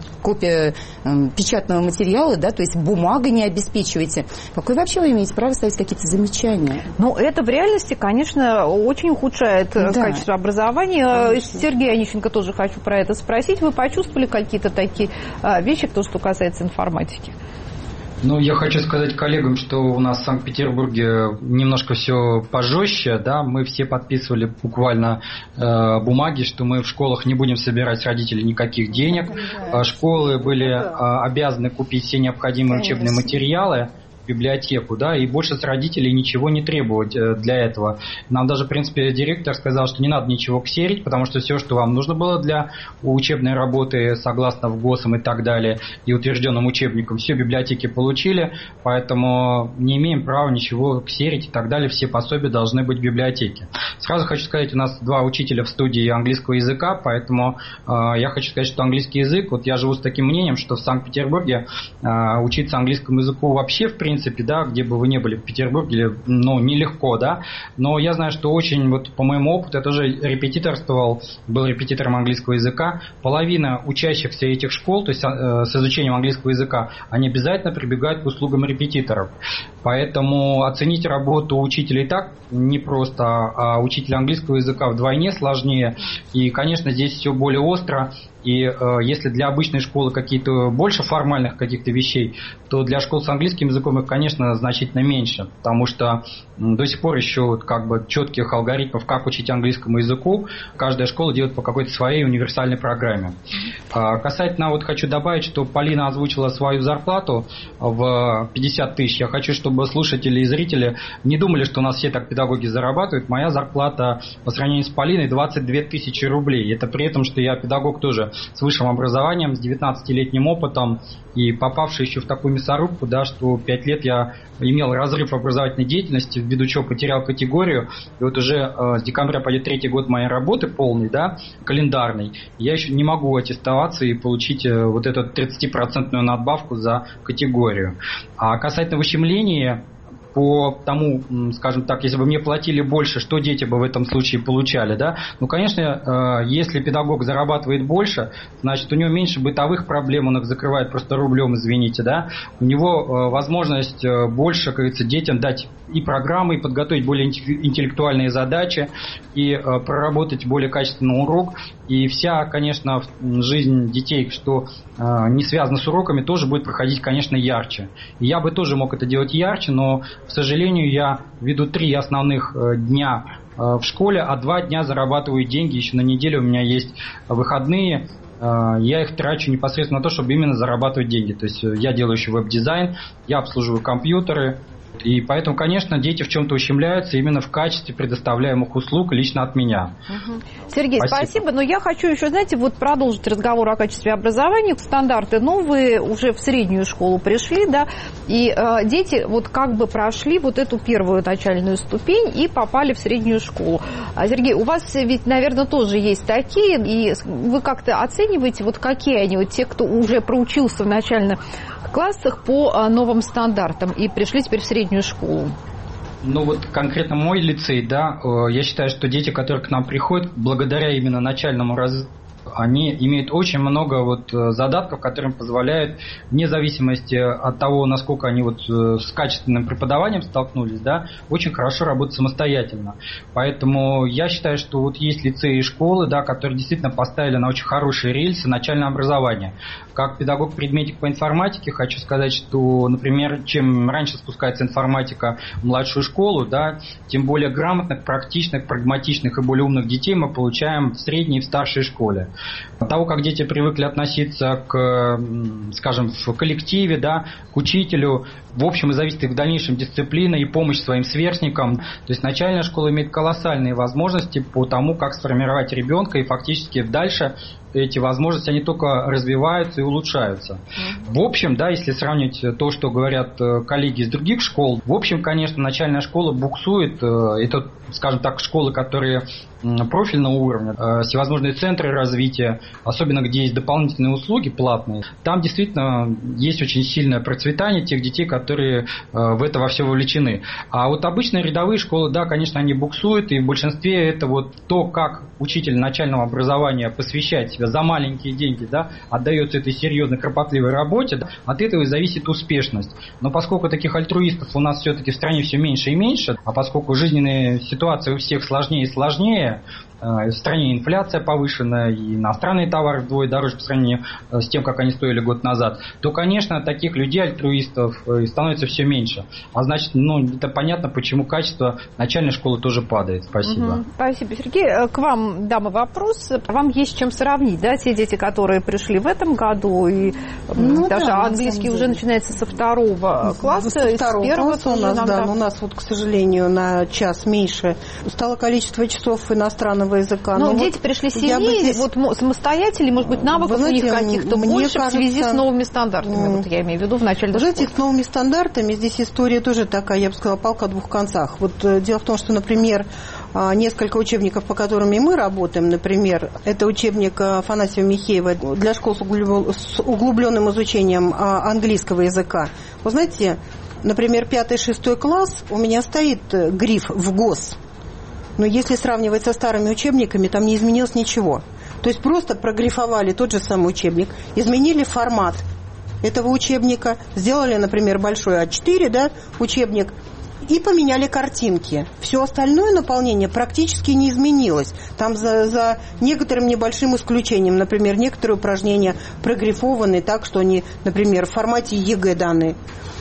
копию печатного материала, да, то есть бумагой не обеспечиваете, какое вообще вы имеете право ставить какие-то замечания? Это в реальности, конечно, очень ухудшает качество образования. Сергей Онищенко, тоже хочу про это спросить. Вы почувствовали какие-то такие вещи, что касается информатики? Ну, я хочу сказать коллегам, что у нас в Санкт-Петербурге немножко все пожестче, да, мы все подписывали буквально бумаги, что мы в школах не будем собирать с родителей никаких денег. Школы были обязаны купить все необходимые учебные материалы, библиотеку, да, и больше с родителей ничего не требовать для этого. Нам даже, в принципе, директор сказал, что не надо ничего ксерить, потому что все, что вам нужно было для учебной работы, согласно ВГОСам и так далее, и утвержденным учебникам, все библиотеки получили, поэтому не имеем права ничего ксерить и так далее, все пособия должны быть в библиотеке. Сразу хочу сказать, у нас 2 учителя в студии английского языка, поэтому я хочу сказать, что английский язык, вот я живу с таким мнением, что в Санкт-Петербурге учиться английскому языку вообще, в принципе, да, где бы вы ни были в Петербурге, ну, нелегко, да, но я знаю, что очень, вот по моему опыту, я тоже репетиторствовал, был репетитором английского языка, половина учащихся этих школ, то есть с изучением английского языка, они обязательно прибегают к услугам репетиторов, поэтому оценить работу учителя и так непросто, а учителя английского языка вдвойне сложнее, и, конечно, здесь все более остро. И если для обычной школы какие-то больше формальных каких-то вещей, то для школ с английским языком их, конечно, значительно меньше, потому что до сих пор еще как бы четких алгоритмов, как учить английскому языку, каждая школа делает по какой-то своей универсальной программе. Касательно, вот хочу добавить, что Полина озвучила свою зарплату в 50 тысяч. Я хочу, чтобы слушатели и зрители не думали, что у нас все так педагоги зарабатывают. Моя зарплата по сравнению с Полиной 22 тысячи рублей. Это при этом, что я педагог тоже с высшим образованием, с 19-летним опытом и попавший еще в такую мясорубку, да, что 5 лет я имел разрыв в образовательной деятельности, ввиду чего потерял категорию. И вот уже с декабря пойдет 3-й год моей работы полный, да, календарный. Я еще не могу аттестоваться и получить вот эту 30% надбавку за категорию. А касательно выщемления, по тому, скажем так, если бы мне платили больше, что дети бы в этом случае получали, да? Ну, конечно, если педагог зарабатывает больше, значит, у него меньше бытовых проблем, он их закрывает просто рублем, извините, да? У него возможность больше, как говорится, детям дать и программы, и подготовить более интеллектуальные задачи, и проработать более качественный урок. И вся, конечно, жизнь детей, что не связано с уроками, тоже будет проходить, конечно, ярче. И я бы тоже мог это делать ярче, но, к сожалению, я веду 3 основных дня в школе, а 2 дня зарабатываю деньги. Еще на неделю у меня есть выходные. Я их трачу непосредственно на то, чтобы именно зарабатывать деньги. То есть я делаю еще веб-дизайн, я обслуживаю компьютеры. И поэтому, конечно, дети в чем-то ущемляются именно в качестве предоставляемых услуг лично от меня. Сергей, спасибо. Но я хочу еще, знаете, вот продолжить разговор о качестве образования. Стандарты новые уже в среднюю школу пришли, да, и дети вот как бы прошли вот эту первую начальную ступень и попали в среднюю школу. Сергей, у вас ведь, наверное, тоже есть такие, и вы как-то оцениваете, вот какие они, вот те, кто уже проучился в начальных классах по новым стандартам и пришли теперь в среднюю школу? Ну вот конкретно мой лицей, да, я считаю, что дети, которые к нам приходят, благодаря именно начальному развитию, они имеют очень много вот задатков, которые им позволяют, вне зависимости от того, насколько они вот с качественным преподаванием столкнулись, да, очень хорошо работать самостоятельно. Поэтому я считаю, что вот есть лицеи и школы, да, которые действительно поставили на очень хорошие рельсы начальное образование. Как педагог-предметик по информатике хочу сказать, что, например, чем раньше спускается информатика в младшую школу, да, тем более грамотных, практичных, прагматичных и более умных детей мы получаем в средней и в старшей школе. От того, как дети привыкли относиться к, скажем, в коллективе, да, к учителю, в общем, и зависит их в дальнейшем дисциплина и помощь своим сверстникам. То есть начальная школа имеет колоссальные возможности по тому, как сформировать ребенка, и фактически дальше эти возможности, они только развиваются и улучшаются. В общем, да, если сравнить то, что говорят коллеги из других школ, в общем, конечно, начальная школа буксует. Это, скажем так, школы, которые профильного уровня, всевозможные центры развития, особенно где есть дополнительные услуги платные, там действительно есть очень сильное процветание тех детей, которые в это во все вовлечены. А вот обычные рядовые школы, да, конечно, они буксуют, и в большинстве это вот то, как учитель начального образования посвящать себя за маленькие деньги, да, отдается этой серьезной, кропотливой работе, да, от этого и зависит успешность. Но поскольку таких альтруистов у нас все-таки в стране все меньше и меньше, а поскольку жизненная ситуация у всех сложнее и сложнее, в стране инфляция повышена, и иностранные товары вдвое дороже по сравнению с тем, как они стоили год назад, то, конечно, таких людей, альтруистов, становится все меньше. А значит, это понятно, почему качество начальной школы тоже падает. Спасибо. Спасибо, Сергей. К вам, дамы, вопрос. Вам есть с чем сравнить, да, те дети, которые пришли в этом году, и даже английский уже начинается со второго класса, со второго класса у нас, иногда... у нас вот, к сожалению, на час меньше стало количество часов иностранного языка. Но дети пришли сильнее, вот самостоятельно, может быть, навыков у них каких-то больше, кажется, в связи с новыми стандартами. Вот я имею в виду в начале дошколы. Знаете, с новыми стандартами здесь история тоже такая, я бы сказала, палка о двух концах. Вот дело в том, что, например, несколько учебников, по которым мы работаем, например, это учебник Афанасьева-Михеева для школ с углубленным изучением английского языка. Вы знаете, например, 5-6 класс у меня стоит гриф в ГОС. Но если сравнивать со старыми учебниками, там не изменилось ничего. То есть просто прогрифовали тот же самый учебник, изменили формат этого учебника, сделали, например, большой А4, да, учебник, и поменяли картинки. Все остальное наполнение практически не изменилось. Там за некоторым небольшим исключением, например, некоторые упражнения прогрифованы так, что они, например, в формате ЕГЭ даны.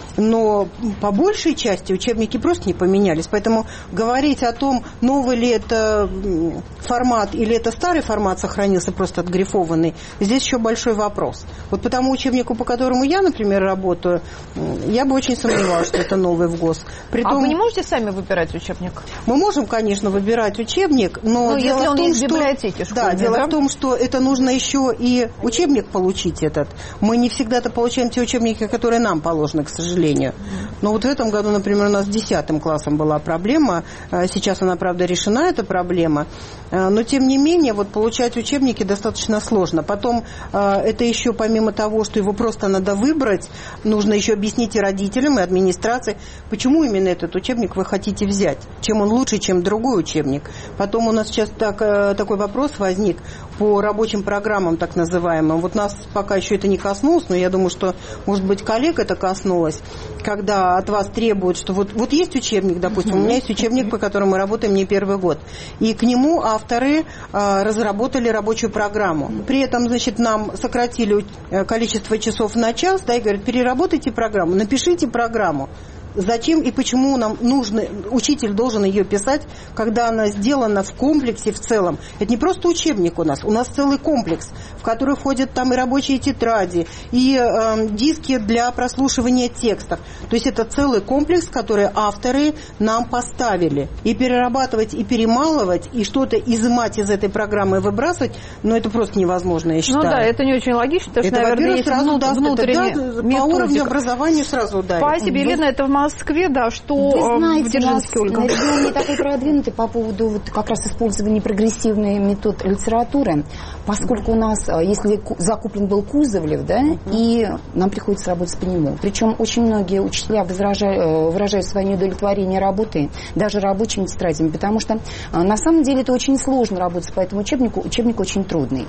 Но по большей части учебники просто не поменялись. Поэтому говорить о том, новый ли это формат или это старый формат сохранился, просто отгрифованный, здесь еще большой вопрос. Вот по тому учебнику, по которому я, например, работаю, я бы очень сомневалась, что это новый в ГОС. Притом, а вы не можете сами выбирать учебник? Мы можем, конечно, выбирать учебник, но дело если в том, он есть в библиотеке школьной, дело в том, что это нужно еще и учебник получить этот. Мы не всегда-то получаем те учебники, которые нам положены, к сожалению. Но вот в этом году, например, у нас с 10 классом была проблема. Сейчас она, правда, решена, эта проблема. Но, тем не менее, вот получать учебники достаточно сложно. Потом это еще, помимо того, что его просто надо выбрать, нужно еще объяснить и родителям, и администрации, почему именно этот учебник вы хотите взять. Чем он лучше, чем другой учебник. Потом у нас сейчас такой вопрос возник по рабочим программам, так называемым. Вот нас пока еще это не коснулось, но я думаю, что, может быть, коллег это коснулось, когда от вас требуют, что вот есть учебник, допустим, у меня есть учебник, по которому мы работаем не первый год, и к нему авторы разработали рабочую программу. При этом, значит, нам сократили количество часов на час, да, и говорят, переработайте программу, напишите программу. Зачем и почему нам нужно, учитель должен ее писать, когда она сделана в комплексе в целом. Это не просто учебник у нас целый комплекс, в который входят там и рабочие тетради, и диски для прослушивания текстов. То есть это целый комплекс, который авторы нам поставили. И перерабатывать, и перемалывать, и что-то изымать из этой программы и выбрасывать, это просто невозможно, я считаю. Ну да, это не очень логично, потому что, наверное, есть внутренний по уровню образования сразу ударит. Спасибо, Елена, это в Москве, да, что вы знаете, в Дзержинске, Ольга? Регион не такой продвинутый по поводу вот как раз использования прогрессивной метод литературы, поскольку у нас, если закуплен был Кузовлев, да, и нам приходится работать по нему. Причем очень многие учителя выражают свое неудовлетворение работой, даже рабочими тетрадями, потому что на самом деле это очень сложно работать по этому учебнику. Учебник очень трудный.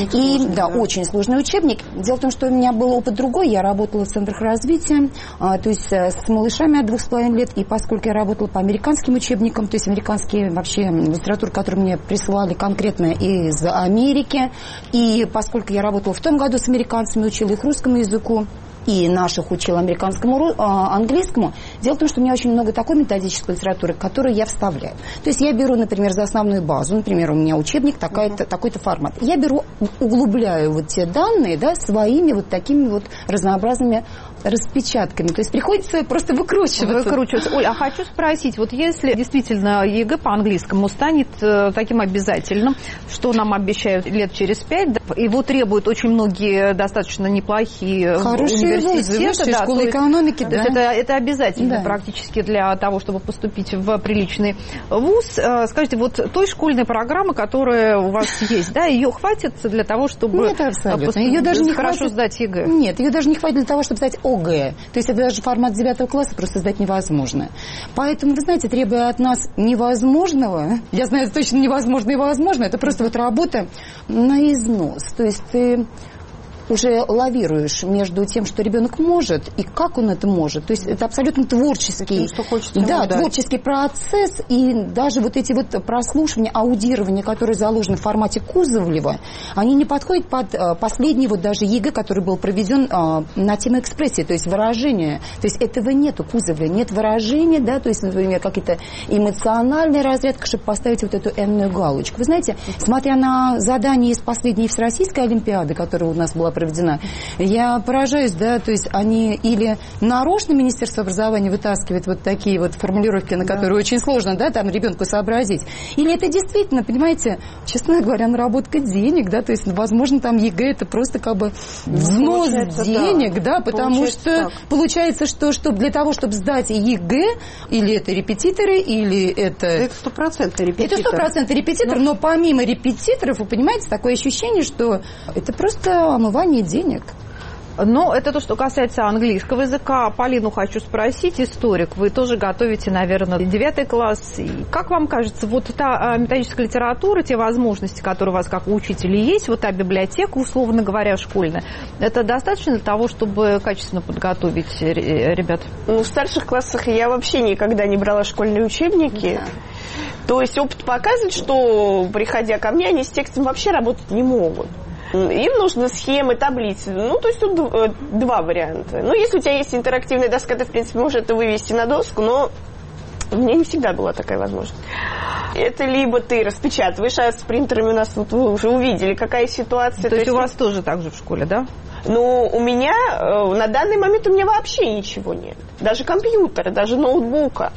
Очень сложный учебник. Дело в том, что у меня был опыт другой. Я работала в центрах развития, то есть с малышами от 2,5 лет, и поскольку я работала по американским учебникам, то есть американские вообще литературу, которую мне присылали конкретно из Америки, и поскольку я работала в том году с американцами, учила их русскому языку, и наших учила американскому, английскому. Дело в том, что у меня очень много такой методической литературы, которую я вставляю. То есть я беру, например, за основную базу, например, у меня учебник такой-то формат. Я беру, углубляю вот те данные, да, своими вот такими вот разнообразными распечатками. То есть приходится просто выкручиваться. Оль, а хочу спросить, вот если действительно ЕГЭ по английскому станет таким обязательным, что нам обещают лет через 5, да, его требуют очень многие достаточно неплохие университеты, да, школы экономики, да. Это обязательно практически для того, чтобы поступить в приличный вуз. Скажите, вот той школьной программы, которая у вас есть, да, ее хватит для того, чтобы ее даже не хорошо хватит сдать ЕГЭ? Нет, ее даже не хватит для того, чтобы сдать ОГЭ. То есть это даже формат 9 класса просто сдать невозможно. Поэтому, вы знаете, требуя от нас невозможного, я знаю точно невозможно и возможно, это просто вот работа на износ. То есть ты уже лавируешь между тем, что ребенок может, и как он это может. То есть это абсолютно творческий, творческий процесс, и даже вот эти вот прослушивания, аудирования, которые заложены в формате Кузовлева, они не подходят под последний вот даже ЕГЭ, который был проведен на тему экспрессии, то есть выражения. То есть этого нету Кузовля, нет выражения, да, то есть, например, какие-то эмоциональная разрядка, чтобы поставить вот эту энную галочку. Вы знаете, смотря на задание из последней Всероссийской Олимпиады, которая у нас была проведена, я поражаюсь, да, то есть они или нарочно Министерство образования вытаскивает вот такие вот формулировки, на которые очень сложно, да, там ребенку сообразить, или это действительно, понимаете, честно говоря, наработка денег, да, то есть, возможно, там ЕГЭ это просто как бы взнос денег, да, потому что получается, что для того, чтобы сдать ЕГЭ, или это репетиторы, или это 100% репетитор. Это 100% репетитор, но помимо репетиторов, вы понимаете, такое ощущение, что это просто омывание денег. Но это то, что касается английского языка. Полину хочу спросить, историк, вы тоже готовите, наверное, 9 класс. И как вам кажется, вот та методическая литература, те возможности, которые у вас как у учителя есть, вот та библиотека, условно говоря, школьная, это достаточно для того, чтобы качественно подготовить ребят? Ну, в старших классах я вообще никогда не брала школьные учебники. Да. То есть опыт показывает, что, приходя ко мне, они с текстом вообще работать не могут. Им нужны схемы, таблицы. Ну, то есть тут два варианта. Ну, если у тебя есть интерактивная доска, ты, в принципе, можешь это вывести на доску, но у меня не всегда была такая возможность. Это либо ты распечатываешь, а с принтерами у нас вот вы уже увидели, какая ситуация. То есть у вас тоже так же в школе, да? Ну, у меня на данный момент у меня вообще ничего нет. Даже компьютера, даже ноутбука.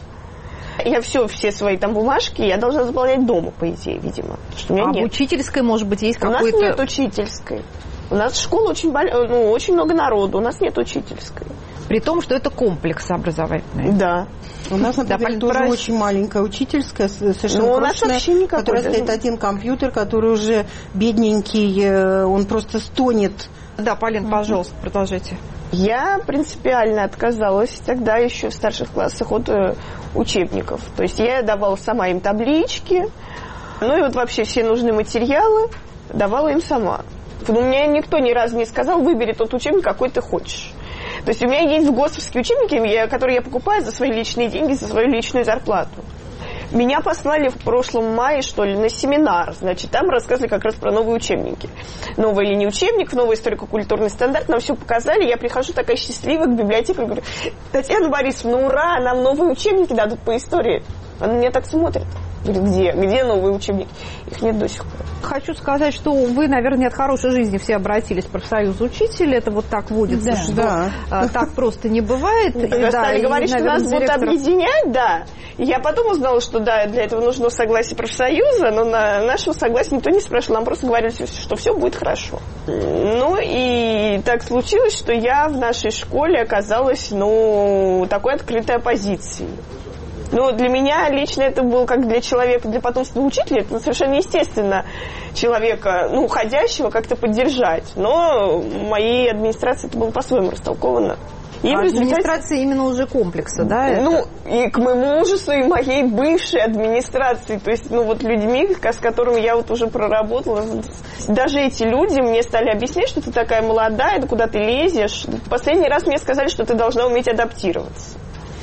Я все свои там бумажки я должна заполнять дома, по идее, видимо. Что у меня нет. В учительской, может быть, есть какой-то... У нас нет учительской. У нас школа очень много народу, у нас нет учительской. При том, что это комплекс образовательный. Да. У нас, например, тоже очень маленькая учительская, совершенно крошечная, которая стоит один компьютер, который уже бедненький, он просто стонет. Да, Полин, пожалуйста, продолжите. Я принципиально отказалась тогда еще в старших классах от учебников. То есть я давала сама им таблички, ну и вот вообще все нужные материалы давала им сама. У меня никто ни разу не сказал, выбери тот учебник, какой ты хочешь. То есть у меня есть ГОСовские учебники, которые я покупаю за свои личные деньги, за свою личную зарплату. Меня послали в прошлом мае, что ли, на семинар. Значит, там рассказывали как раз про новые учебники. Новый линия учебников, новый историко-культурный стандарт. Нам все показали. Я прихожу такая счастливая к библиотеке. Говорю: Татьяна Борисовна, ура, нам новые учебники дадут по истории. Она меня так смотрит. Говорит, где новые учебники? Их нет до сих пор. Хочу сказать, что вы, наверное, от хорошей жизни все обратились в профсоюз учителей. Это вот так водится, что так просто не бывает. Стали говорить, что нас будут объединять, да. Я потом узнала, что да, для этого нужно согласие профсоюза, но на нашего согласия никто не спрашивал. Нам просто говорили, что все будет хорошо. Ну и так случилось, что я в нашей школе оказалась, такой открытой оппозицией. Ну, для меня лично это было как для человека, для потомственного учителя, это совершенно естественно человека, уходящего как-то поддержать. Но в моей администрации это было по-своему растолковано. И администрация именно уже комплекса, да? И к моему ужасу, и моей бывшей администрации, то есть, людьми, с которыми я уже проработала. Даже эти люди мне стали объяснять, что ты такая молодая, куда ты лезешь. Последний раз мне сказали, что ты должна уметь адаптироваться.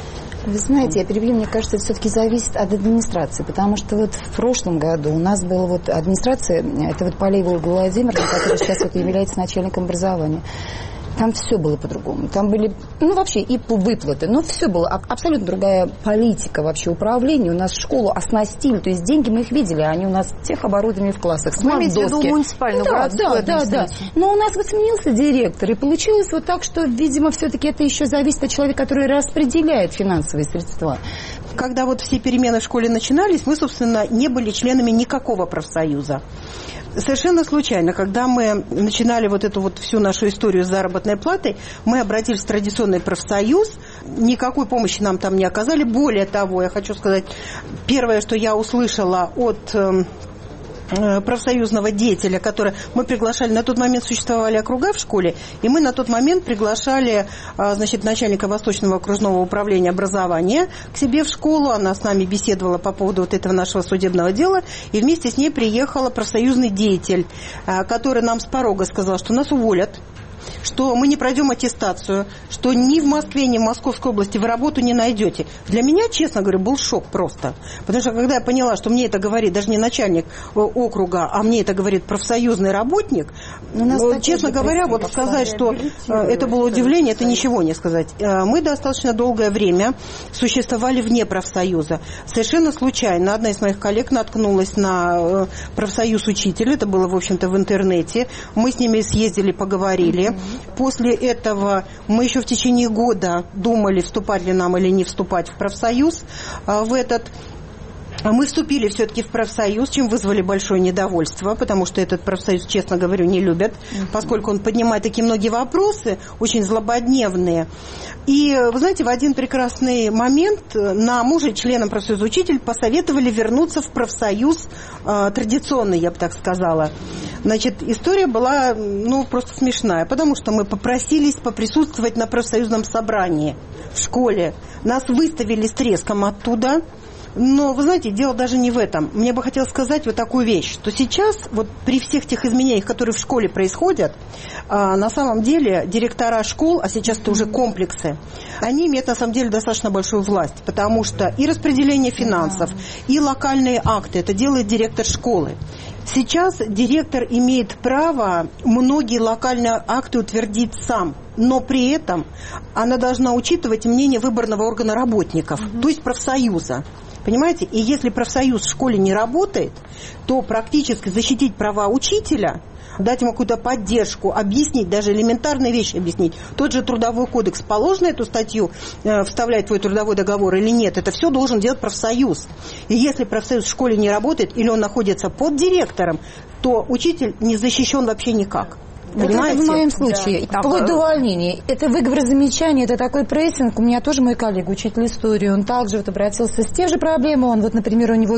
Вы знаете, я перебью, мне кажется, это все-таки зависит от администрации, потому что в прошлом году у нас была администрация, это Полеева Ольга Владимировна, которая сейчас является начальником образования. Там все было по-другому. Там были, вообще и выплаты, но все было абсолютно другая политика вообще управления. У нас школу оснастили, то есть деньги мы их видели, они у нас техоборудование в классах, смарт-доски. Вы имеете в виду муниципальную городскую администрацию? Да. Но у нас сменился директор, и получилось так, что, видимо, все-таки это еще зависит от человека, который распределяет финансовые средства. Когда все перемены в школе начинались, мы, собственно, не были членами никакого профсоюза. Совершенно случайно, когда мы начинали эту всю нашу историю с заработной платой, мы обратились в традиционный профсоюз, никакой помощи нам там не оказали. Более того, я хочу сказать, первое, что я услышала от профсоюзного деятеля, который мы приглашали. На тот момент существовали округа в школе, и мы на тот момент приглашали, значит, начальника Восточного окружного управления образования к себе в школу. Она с нами беседовала по поводу вот этого нашего судебного дела, и вместе с ней приехала профсоюзный деятель, который нам с порога сказал, что нас уволят, что мы не пройдем аттестацию, что ни в Москве, ни в Московской области вы работу не найдете. Для меня, честно говоря, был шок просто. Потому что когда я поняла, что мне это говорит даже не начальник округа, а мне это говорит профсоюзный работник, честно говоря, вот сказать, что это было удивление, это ничего не сказать. Мы достаточно долгое время существовали вне профсоюза. Совершенно случайно одна из моих коллег наткнулась на профсоюз учителей, это было, в общем-то, в интернете. Мы с ними съездили, поговорили. После этого мы еще в течение года думали, вступать ли нам или не вступать в профсоюз в этот. Мы вступили все-таки в профсоюз, чем вызвали большое недовольство, потому что этот профсоюз, честно говорю, не любят, поскольку он поднимает такие многие вопросы, очень злободневные. И, вы знаете, в один прекрасный момент нам уже, членам профсоюза учителей, посоветовали вернуться в профсоюз традиционный, я бы так сказала. Значит, история была, просто смешная, потому что мы попросились поприсутствовать на профсоюзном собрании в школе. Нас выставили с треском оттуда. Но, вы знаете, дело даже не в этом. Мне бы хотелось сказать вот такую вещь, что сейчас, вот при всех тех изменениях, которые в школе происходят, на самом деле директора школ, а сейчас это уже комплексы, они имеют на самом деле достаточно большую власть, потому что и распределение финансов, и локальные акты, это делает директор школы. Сейчас директор имеет право многие локальные акты утвердить сам, но при этом она должна учитывать мнение выборного органа работников, то есть профсоюза. Понимаете? И если профсоюз в школе не работает, то практически защитить права учителя, дать ему какую-то поддержку, объяснить, даже элементарные вещи объяснить. Тот же Трудовой кодекс, положено эту статью вставлять в твой трудовой договор или нет, это все должен делать профсоюз. И если профсоюз в школе не работает или он находится под директором, то учитель не защищен вообще никак. Вот это в моем случае, да. Вплоть до увольнения. Это выговор замечаний, это такой прессинг. У меня тоже мой коллега, учитель истории, он также вот обратился с те же проблемы. Он вот, например, у него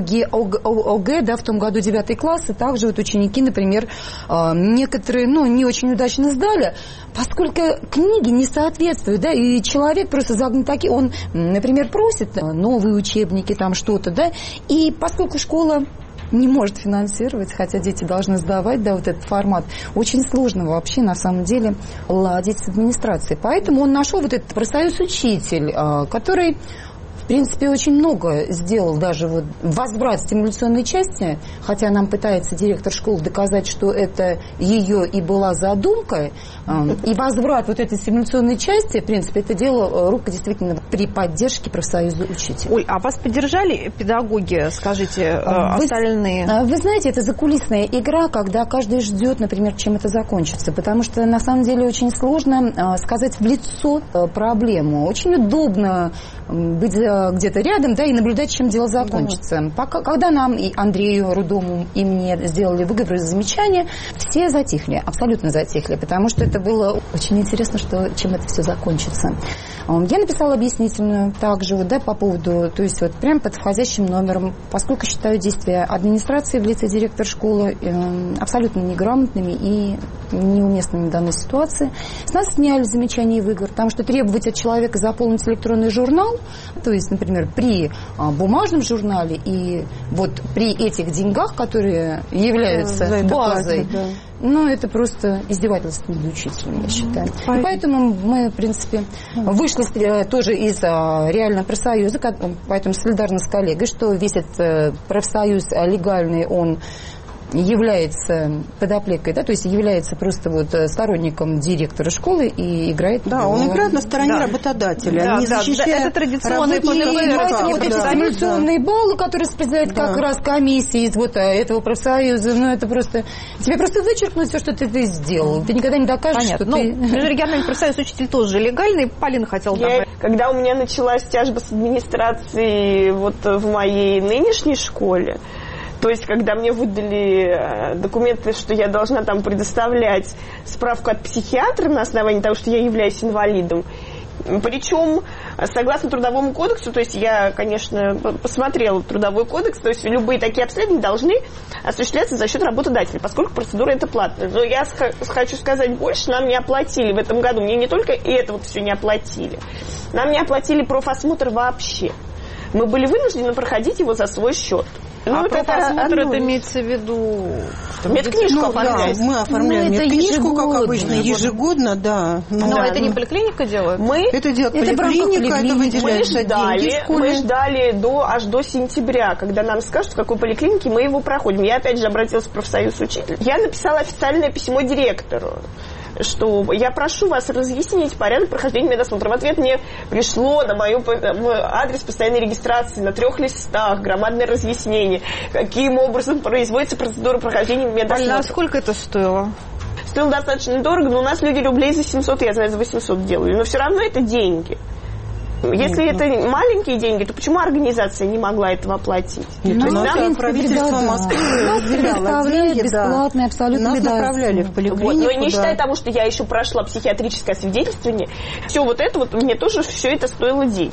ОГЭ, да, в том году 9 класс, и также вот ученики, например, некоторые, не очень удачно сдали, поскольку книги не соответствуют, да, и человек просто загнан такие, он, например, просит новые учебники, там что-то, да, и поскольку школа не может финансировать, хотя дети должны сдавать, да, вот этот формат. Очень сложно вообще, на самом деле, ладить с администрацией. Поэтому он нашел вот этот профсоюз учитель, который, в принципе, очень много сделал даже вот возврат стимуляционной части, хотя нам пытается директор школы доказать, что это ее и была задумка, и возврат вот этой стимуляционной части, в принципе, это дело рука действительно при поддержке профсоюза учителей. Оль, а вас поддержали педагоги, скажите, остальные? Вы знаете, это закулисная игра, когда каждый ждет, например, чем это закончится, потому что на самом деле очень сложно сказать в лицо проблему. Очень удобно быть где-то рядом, да, и наблюдать, чем дело закончится. Когда нам, и Андрею Рудому, и мне сделали выговоры и замечания, все затихли, абсолютно затихли, потому что это было очень интересно, чем это все закончится. Я написала объяснительную также вот, да, по поводу, то есть вот прям под входящим номером, поскольку считаю действия администрации в лице директора школы абсолютно неграмотными и неуместными в данной ситуации. С нас сняли замечания и выговор, потому что требовать от человека заполнить электронный журнал, то есть, например, при бумажном журнале и вот при этих деньгах, которые являются базой, это просто издевательство над учителем, я считаю. И поэтому мы, в принципе, вышли тоже из реального профсоюза, поэтому солидарно с коллегой, что весь этот профсоюз легальный, он является подоплекой, да, то есть является просто вот сторонником директора школы и играет. Да, он играет на стороне работодателя, не защищая это традиционные вот эти стимуляционные баллы, которые распределяет как раз комиссия из вот этого профсоюза, это просто тебе просто вычеркнуть все, что ты сделал. Ты никогда не докажешь, что ты... Межрегиональный профсоюз учителей тоже легальный. Полина хотела добавить. Когда у меня началась тяжба с администрацией вот в моей нынешней школе, то есть, когда мне выдали документы, что я должна там предоставлять справку от психиатра на основании того, что я являюсь инвалидом, причем Согласно Трудовому кодексу, то есть я, конечно, посмотрела Трудовой кодекс, то есть любые такие обследования должны осуществляться за счет работодателя, поскольку процедура это платная. Но я хочу сказать больше, нам не оплатили в этом году, мне не только это вот все не оплатили, нам не оплатили профосмотр вообще. Мы были вынуждены проходить его за свой счет. А профосмотр это имеется в виду... Медкнижку оформлять. Да, мы оформляем медкнижку, как обычно, ежегодно, да. Но это не поликлиника делает? Это делает поликлиника, это выделяется деньги. Мы ждали аж до сентября, когда нам скажут, в какой поликлинике мы его проходим. Я опять же обратилась в профсоюз учителей. Я написала официальное письмо директору, что я прошу вас разъяснить порядок прохождения медосмотра. В ответ мне пришло на мой адрес постоянной регистрации на 3 листах громадное разъяснение, каким образом производится процедура прохождения медосмотра. А сколько это стоило? Стоило достаточно дорого, но у нас люди рублей за 700, я знаю, за 800 делали. Но все равно это деньги. Если это маленькие деньги, то почему организация не могла этого оплатить? Правительство Москвы выделяло деньги, бесплатно, абсолютно. Нас направляли в поликлинику. Вот. Но не считая того, что я еще прошла психиатрическое свидетельствование, все вот это вот, мне тоже все это стоило денег.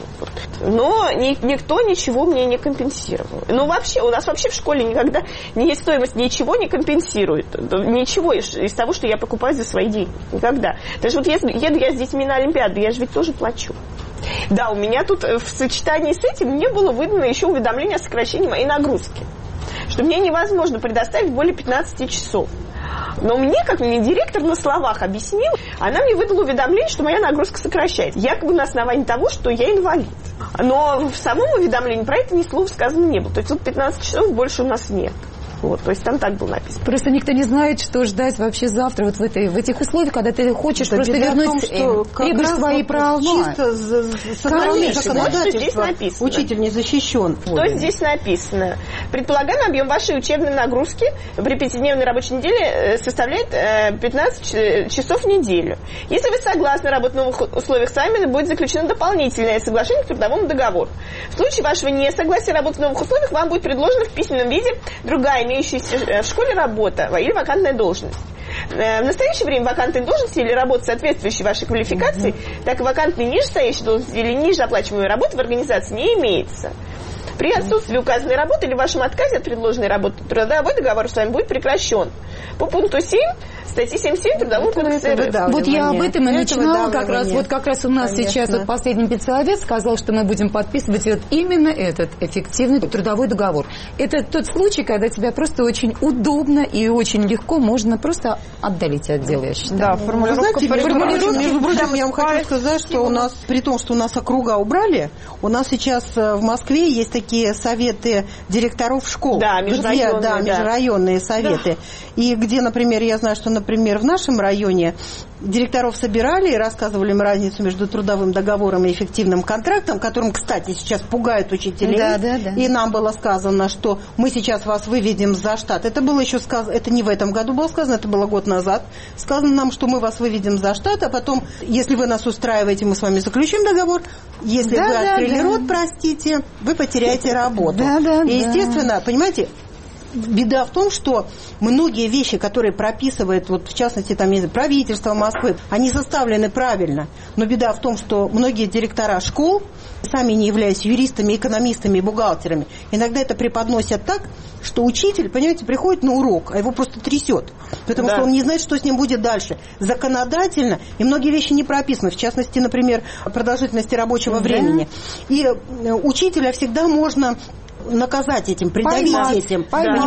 Но никто ничего мне не компенсировал. Ну вообще, у нас вообще в школе никогда стоимость ничего не компенсирует. Ничего из того, что я покупаю за свои деньги. Никогда. Даже вот еду я с детьми на Олимпиаду, я же ведь тоже плачу. Да, у меня тут в сочетании с этим мне было выдано еще уведомление о сокращении моей нагрузки, что мне невозможно предоставить более 15 часов. Но мне, как мне директор на словах объяснил, она мне выдала уведомление, что моя нагрузка сокращается, якобы на основании того, что я инвалид. Но в самом уведомлении про это ни слова сказано не было. То есть вот 15 часов больше у нас нет. Вот, то есть там так было написано. Просто никто не знает, что ждать вообще завтра вот в этих условиях, когда ты хочешь просто вернуть требуешь свои права. Чисто законодательство учитель не защищен. Что здесь написано? Предполагаемый объем вашей учебной нагрузки при 5-дневной рабочей неделе составляет 15 часов в неделю. Если вы согласны работать в новых условиях, с вами будет заключено дополнительное соглашение к трудовому договору. В случае вашего несогласия работать в новых условиях, вам будет предложена в письменном виде другая имеющаяся в школе работа или вакантная должность. В настоящее время вакантные должности или работа, соответствующей вашей квалификации, так и вакантные нижестоящие должности или ниже оплачиваемой работы в организации не имеется. При отсутствии указанной работы или вашем отказе от предложенной работы трудовой договор с вами будет прекращен. По пункту 7 статьи 77 Трудового кодекса РФ. Вот я об этом и начинала как раз. Вот как раз у нас сейчас вот последний педсовет сказал, что мы будем подписывать вот именно этот эффективный трудовой договор. Это тот случай, когда тебя просто очень удобно и очень легко можно просто отдалить от дела, я считаю. Да, формулировка. Между прочим, я вам хочу сказать, что у нас, при том, что у нас округа убрали, у нас сейчас в Москве есть такие советы директоров школ. Да, межрайонные советы. Да. И где, например, я знаю, что, например, в нашем районе директоров собирали и рассказывали им разницу между трудовым договором и эффективным контрактом, которым, кстати, сейчас пугают учителей. Да. И нам было сказано, что мы сейчас вас выведем за штат. Это было еще сказано, это не в этом году было сказано, это было год назад. Сказано нам, что мы вас выведем за штат, а потом, если вы нас устраиваете, мы с вами заключим договор. Если вы открыли рот, простите, вы потеряете работу. И, естественно, понимаете, беда в том, что многие вещи, которые прописывает, вот в частности, там, правительство Москвы, они составлены правильно. Но беда в том, что многие директора школ, сами не являясь юристами, экономистами и бухгалтерами, иногда это преподносят так, что учитель, понимаете, приходит на урок, а его просто трясет, потому что он не знает, что с ним будет дальше. Законодательно, и многие вещи не прописаны, в частности, например, продолжительности рабочего времени. И учителя всегда можно наказать этим, придавить этим,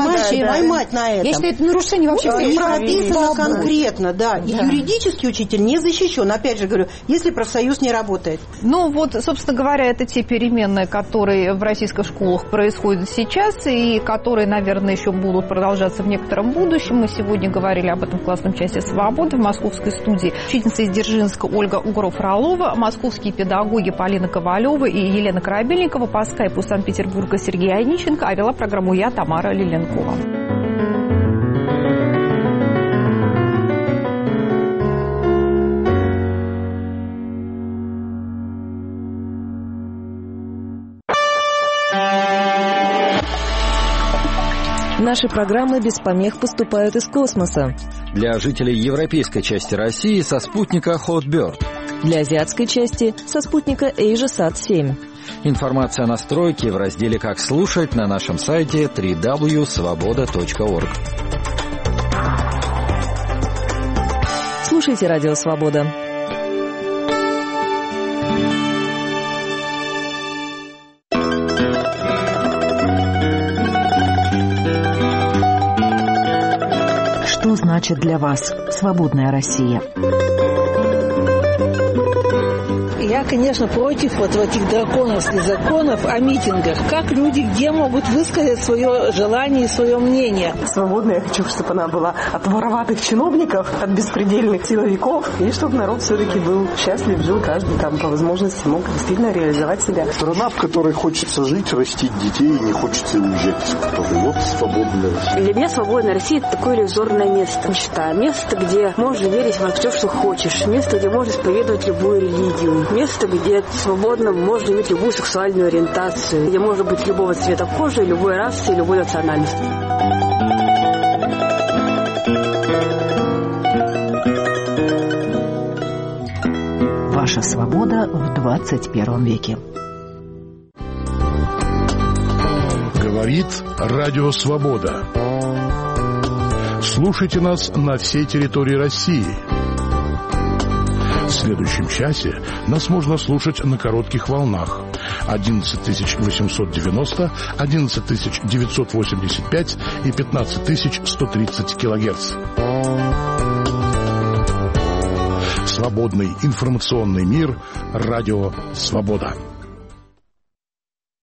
поймать на этом. Я считаю, это нарушение вообще не прописано конкретно, И юридический учитель не защищен. Опять же говорю, если профсоюз не работает. Ну вот, собственно говоря, это те перемены, которые в российских школах происходят сейчас и которые, наверное, еще будут продолжаться в некотором будущем. Мы сегодня говорили об этом в классном часе «Свободы» в московской студии. Учительница из Дзержинска Ольга Угров-Фролова, московские педагоги Полина Ковалева и Елена Корабельникова, по скайпу Санкт-Петербурга Сергей Онищенко, а вела программу я, Тамара Лиленкова. Наши программы без помех поступают из космоса. Для жителей европейской части России со спутника Hotbird. Для азиатской части со спутника AsiaSat-7. Информация о настройке в разделе «Как слушать» на нашем сайте www.svoboda.org. Слушайте «Радио Свобода». Что значит для вас свободная Россия? Я, конечно, против вот этих драконовских законов о митингах. Как люди где могут высказать свое желание и свое мнение? Свободная я хочу, чтобы она была от вороватых чиновников, от беспредельных силовиков, и чтобы народ все-таки был счастлив, жил каждый там по возможности, мог действительно реализовать себя. Страна, в которой хочется жить, растить детей, и не хочется уезжать из которой. Вот свободная Россия. Для меня свободная Россия – это такое иллюзорное место, мечта. Место, где можно верить во все, что хочешь. Место, где можно исповедовать любую религию. Место, где свободно можно иметь любую сексуальную ориентацию, где можно быть любого цвета кожи, любой расы и любой национальности. Ваша свобода в 21 веке. Говорит Радио Свобода. Слушайте нас на всей территории России. В следующем часе нас можно слушать на коротких волнах 11890, 11985 и 15130 килогерц. Свободный информационный мир. Радио Свобода.